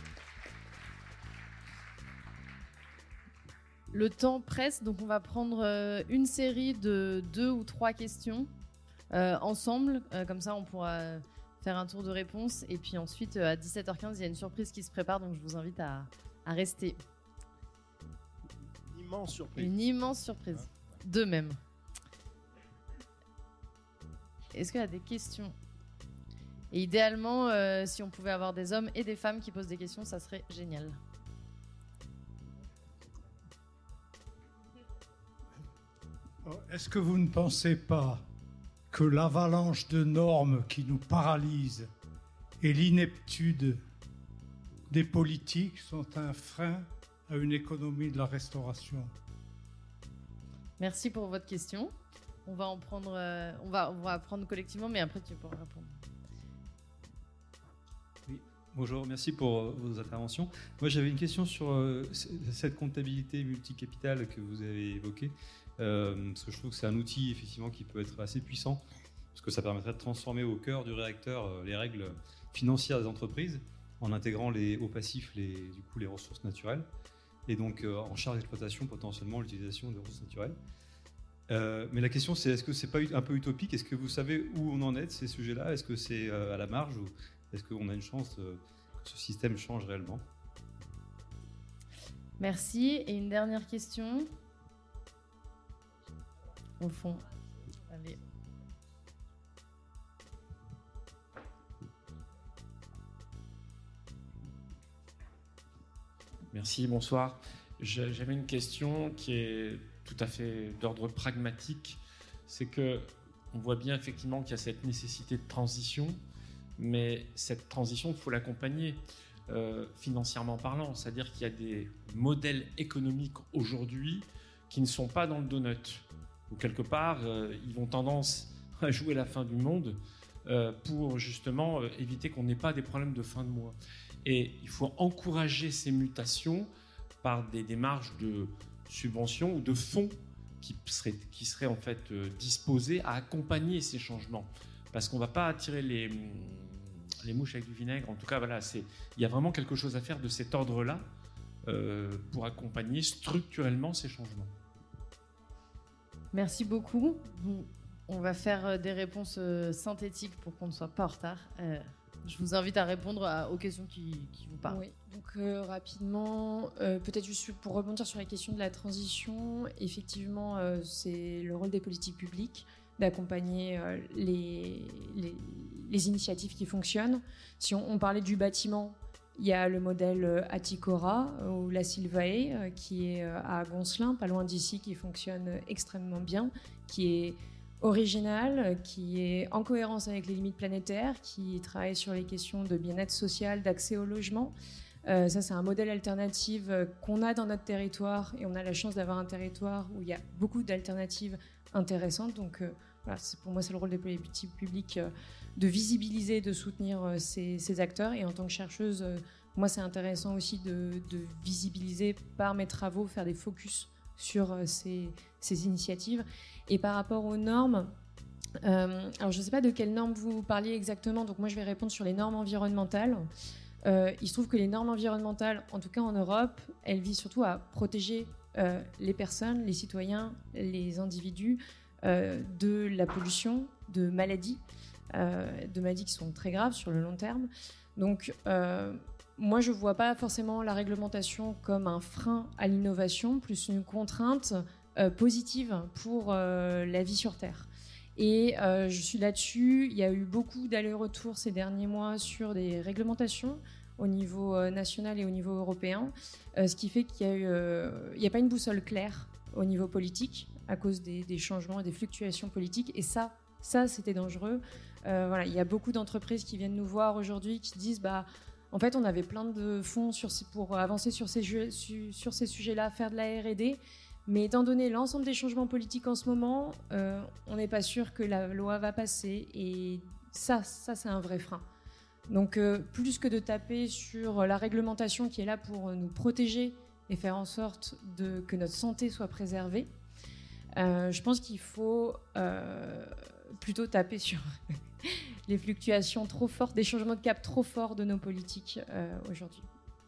Le temps presse, donc on va prendre une série de 2 ou 3 questions ensemble. Comme ça, on pourra faire un tour de réponse. Et puis ensuite, à 17h15, il y a une surprise qui se prépare. Donc je vous invite à rester. Une immense surprise. De même. Est-ce qu'il y a des questions? Et idéalement, si on pouvait avoir des hommes et des femmes qui posent des questions, ça serait génial. Est-ce que vous ne pensez pas que l'avalanche de normes qui nous paralyse et l'ineptude des politiques sont un frein à une économie de la restauration? Merci pour votre question. On va en prendre, on va prendre collectivement, mais après tu pourras répondre. Oui, bonjour, merci pour vos interventions. Moi, j'avais une question sur cette comptabilité multicapitale que vous avez évoquée, parce que je trouve que c'est un outil effectivement qui peut être assez puissant, parce que ça permettrait de transformer au cœur du réacteur les règles financières des entreprises, en intégrant au passif les ressources naturelles, et donc en charge d'exploitation potentiellement l'utilisation des ressources naturelles. Mais la question c'est, est-ce que c'est pas un peu utopique? Est-ce que vous savez où on en est de ces sujets-là? Est-ce que c'est à la marge, ou est-ce qu'on a une chance que ce système change réellement? Merci. Et une dernière question au fond. Allez. Merci, bonsoir. J'avais une question qui est tout à fait d'ordre pragmatique. C'est que on voit bien effectivement qu'il y a cette nécessité de transition, mais cette transition, il faut l'accompagner financièrement parlant. C'est-à-dire qu'il y a des modèles économiques aujourd'hui qui ne sont pas dans le donut. Ou quelque part, ils ont tendance à jouer la fin du monde pour justement éviter qu'on n'ait pas des problèmes de fin de mois. Et il faut encourager ces mutations par des démarches de subvention ou de fonds qui seraient en fait disposés à accompagner ces changements. Parce qu'on ne va pas attirer les mouches avec du vinaigre. En tout cas, voilà, il y a vraiment quelque chose à faire de cet ordre-là pour accompagner structurellement ces changements. Merci beaucoup. On va faire des réponses synthétiques pour qu'on ne soit pas en retard. Je vous invite à répondre aux questions qui vous parlent. Oui, donc rapidement, peut-être juste pour rebondir sur la question de la transition, effectivement, c'est le rôle des politiques publiques d'accompagner les initiatives qui fonctionnent. Si on parlait du bâtiment, il y a le modèle Aticora ou la Silvae qui est à Goncelin, pas loin d'ici, qui fonctionne extrêmement bien, qui est original, qui est en cohérence avec les limites planétaires, qui travaille sur les questions de bien-être social, d'accès au logement. Ça, c'est un modèle alternatif qu'on a dans notre territoire, et on a la chance d'avoir un territoire où il y a beaucoup d'alternatives intéressantes. Donc voilà, pour moi, c'est le rôle des politiques publiques de visibiliser, de soutenir ces acteurs. Et en tant que chercheuse, moi, c'est intéressant aussi de visibiliser par mes travaux, faire des focus sur ces initiatives. Et par rapport aux normes, alors je ne sais pas de quelles normes vous parliez exactement, donc moi je vais répondre sur les normes environnementales. Il se trouve que les normes environnementales, en tout cas en Europe, elles visent surtout à protéger les personnes, les citoyens, les individus de la pollution, de maladies qui sont très graves sur le long terme. Donc moi, je ne vois pas forcément la réglementation comme un frein à l'innovation, plus une contrainte positive pour la vie sur Terre. Et je suis là-dessus. Il y a eu beaucoup d'allers-retours ces derniers mois sur des réglementations au niveau national et au niveau européen, ce qui fait qu'il n'y a pas une boussole claire au niveau politique à cause des changements et des fluctuations politiques. Et ça c'était dangereux. Voilà, il y a beaucoup d'entreprises qui viennent nous voir aujourd'hui qui disent en fait, on avait plein de fonds pour avancer sur ces sujets-là, faire de la R&D, mais étant donné l'ensemble des changements politiques en ce moment, on n'est pas sûr que la loi va passer, et ça c'est un vrai frein. Donc, plus que de taper sur la réglementation qui est là pour nous protéger et faire en sorte que notre santé soit préservée, je pense qu'il faut plutôt taper sur les fluctuations trop fortes, des changements de cap trop forts de nos politiques aujourd'hui.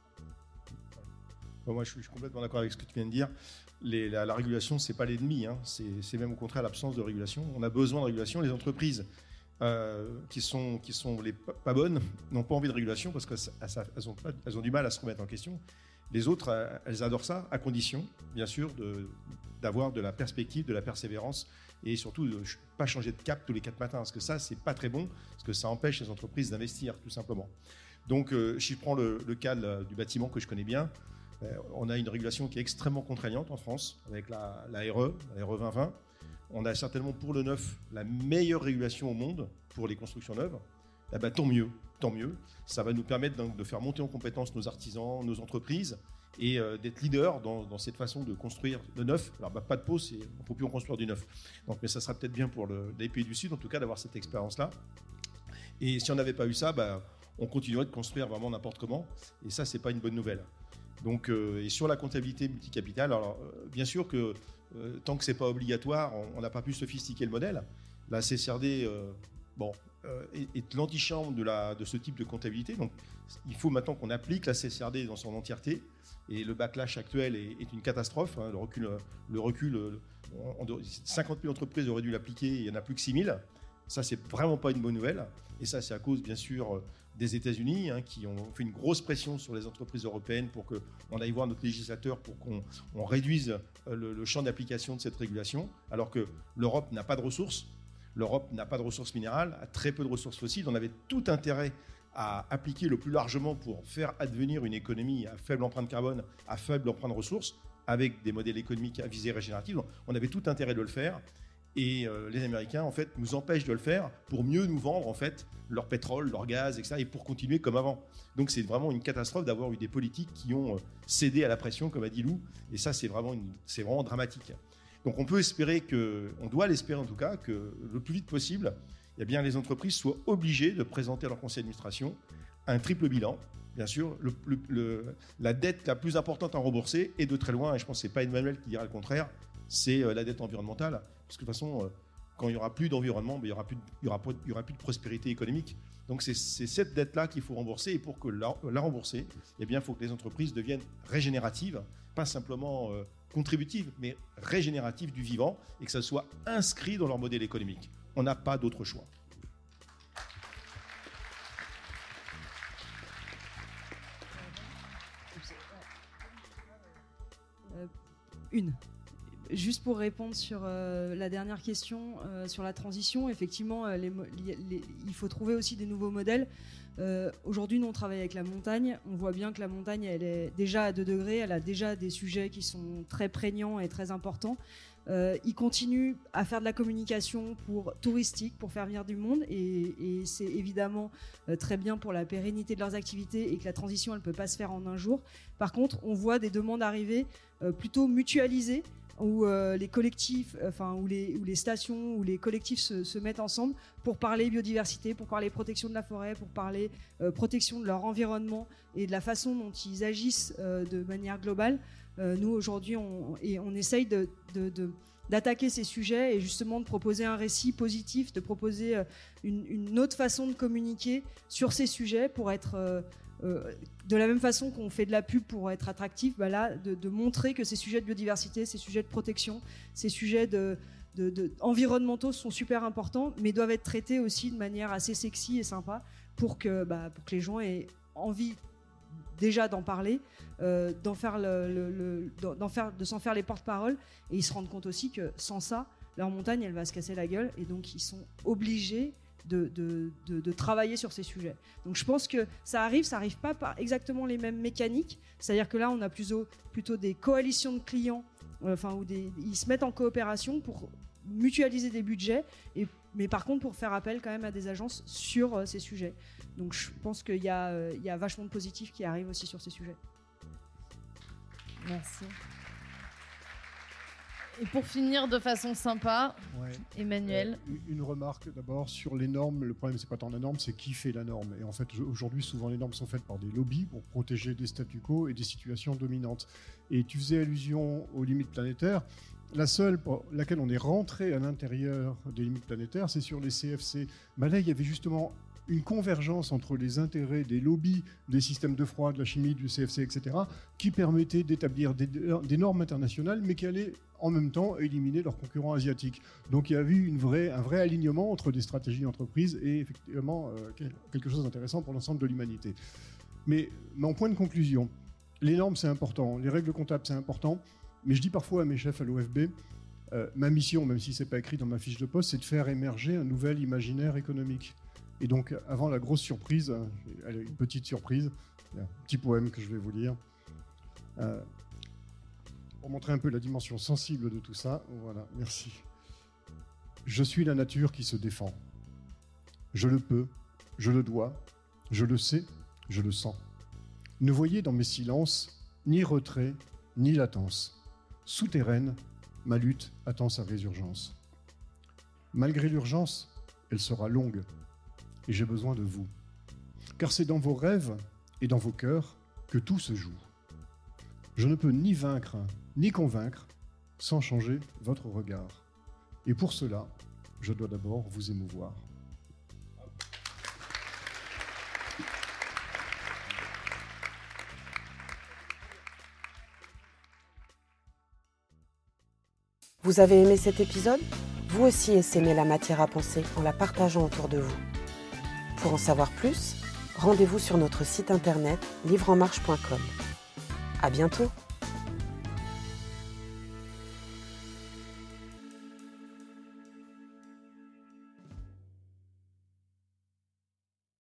Bon, moi, je suis complètement d'accord avec ce que tu viens de dire. La régulation, c'est pas l'ennemi, hein. C'est même au contraire l'absence de régulation. On a besoin de régulation. Les entreprises qui sont les pas bonnes n'ont pas envie de régulation parce qu'elles ont du mal à se remettre en question. Les autres, elles adorent ça, à condition, bien sûr, d'avoir de la perspective, de la persévérance, et surtout de ne pas changer de cap tous les 4 matins, parce que ça, c'est pas très bon, parce que ça empêche les entreprises d'investir, tout simplement. Donc, si je prends le cas du bâtiment que je connais bien, on a une régulation qui est extrêmement contraignante en France, avec la RE 2020. On a certainement pour le neuf la meilleure régulation au monde pour les constructions neuves. Eh ben, tant mieux. Ça va nous permettre de faire monter en compétence nos artisans, nos entreprises, et d'être leader dans cette façon de construire le neuf. Alors, pas de pause, on ne peut plus en construire du neuf. Donc, mais ça sera peut-être bien pour les pays du Sud, en tout cas, d'avoir cette expérience-là. Et si on n'avait pas eu ça, on continuerait de construire vraiment n'importe comment. Et ça, ce n'est pas une bonne nouvelle. Donc, et sur la comptabilité multicapitale, alors, bien sûr que tant que ce n'est pas obligatoire, on n'a pas pu sophistiquer le modèle. La CSRD est l'antichambre de ce type de comptabilité. Donc, il faut maintenant qu'on applique la CSRD dans son entièreté. Et le backlash actuel est une catastrophe. Hein. Le recul 50 000 entreprises auraient dû l'appliquer, il n'y en a plus que 6 000. Ça, c'est vraiment pas une bonne nouvelle. Et ça, c'est à cause, bien sûr, des États-Unis, qui ont fait une grosse pression sur les entreprises européennes pour qu'on aille voir notre législateur pour qu'on réduise le champ d'application de cette régulation, alors que l'Europe n'a pas de ressources. L'Europe n'a pas de ressources minérales, a très peu de ressources fossiles. On avait tout intérêt à appliquer le plus largement pour faire advenir une économie à faible empreinte carbone, à faible empreinte ressources, avec des modèles économiques à visée régénérative. Donc, on avait tout intérêt de le faire. Et les Américains, en fait, nous empêchent de le faire pour mieux nous vendre, en fait, leur pétrole, leur gaz, etc., et pour continuer comme avant. Donc, c'est vraiment une catastrophe d'avoir eu des politiques qui ont cédé à la pression, comme a dit Lou. Et ça, c'est vraiment dramatique. Donc, on doit l'espérer en tout cas, que le plus vite possible, eh bien, les entreprises soient obligées de présenter à leur conseil d'administration un triple bilan. Bien sûr, la dette la plus importante à rembourser est de très loin, et je pense que ce n'est pas Emmanuel qui dira le contraire, c'est la dette environnementale. Parce que de toute façon, quand il n'y aura plus d'environnement, il n'y aura plus de prospérité économique. Donc c'est cette dette-là qu'il faut rembourser. Et pour que la rembourser, eh bien, il faut que les entreprises deviennent régénératives, pas simplement contributives, mais régénératives du vivant, et que ça soit inscrit dans leur modèle économique. On n'a pas d'autre choix. Juste pour répondre sur la dernière question sur la transition, effectivement, il faut trouver aussi des nouveaux modèles. Aujourd'hui, nous, on travaille avec la montagne. On voit bien que la montagne, elle est déjà à 2 degrés. Elle a déjà des sujets qui sont très prégnants et très importants. Ils continuent à faire de la communication touristique pour faire venir du monde. Et c'est évidemment très bien pour la pérennité de leurs activités et que la transition, elle ne peut pas se faire en un jour. Par contre, on voit des demandes arriver plutôt mutualisées, où les collectifs, où les stations, où les collectifs se mettent ensemble pour parler biodiversité, pour parler protection de la forêt, pour parler protection de leur environnement et de la façon dont ils agissent de manière globale. Nous, aujourd'hui, on essaye d'attaquer ces sujets et justement de proposer un récit positif, de proposer une autre façon de communiquer sur ces sujets pour être... de la même façon qu'on fait de la pub pour être attractif, là, de montrer que ces sujets de biodiversité, ces sujets de protection, ces sujets environnementaux sont super importants, mais doivent être traités aussi de manière assez sexy et sympa pour que les gens aient envie déjà d'en parler, de s'en faire les porte-parole, et ils se rendent compte aussi que sans ça, leur montagne, elle va se casser la gueule, et donc ils sont obligés de travailler sur ces sujets. Donc je pense que ça arrive pas par exactement les mêmes mécaniques, c'est-à-dire que là on a plutôt des coalitions de clients, où ils se mettent en coopération pour mutualiser des budgets, mais par contre pour faire appel quand même à des agences sur ces sujets. Donc je pense qu'il y a vachement de positifs qui arrivent aussi sur ces sujets. Merci. Et pour finir de façon sympa, Emmanuel. Une remarque d'abord sur les normes. Le problème, c'est pas tant la norme, c'est qui fait la norme. Et en fait, aujourd'hui, souvent, les normes sont faites par des lobbies pour protéger des statu quo et des situations dominantes. Et tu faisais allusion aux limites planétaires. La seule pour laquelle on est rentré à l'intérieur des limites planétaires, c'est sur les CFC. Là, il y avait justement une convergence entre les intérêts des lobbies, des systèmes de froid, de la chimie, du CFC, etc., qui permettaient d'établir des normes internationales, mais qui allaient en même temps éliminer leurs concurrents asiatiques. Donc il y a eu un vrai alignement entre des stratégies d'entreprise et effectivement quelque chose d'intéressant pour l'ensemble de l'humanité. Mais en point de conclusion, les normes c'est important, les règles comptables c'est important, mais je dis parfois à mes chefs à l'OFB, ma mission, même si c'est pas écrit dans ma fiche de poste, c'est de faire émerger un nouvel imaginaire économique. Et donc, avant la grosse surprise, une petite surprise, un petit poème que je vais vous lire, pour montrer un peu la dimension sensible de tout ça. Voilà, merci. Je suis la nature qui se défend. Je le peux, je le dois, je le sais, je le sens. Ne voyez dans mes silences ni retrait, ni latence. Souterraine, ma lutte attend sa résurgence. Malgré l'urgence, elle sera longue. Et j'ai besoin de vous. Car c'est dans vos rêves et dans vos cœurs que tout se joue. Je ne peux ni vaincre, ni convaincre, sans changer votre regard. Et pour cela, je dois d'abord vous émouvoir. Vous avez aimé cet épisode ? Vous aussi essaimez la matière à penser en la partageant autour de vous. Pour en savoir plus, rendez-vous sur notre site internet livreenmarche.com. À bientôt!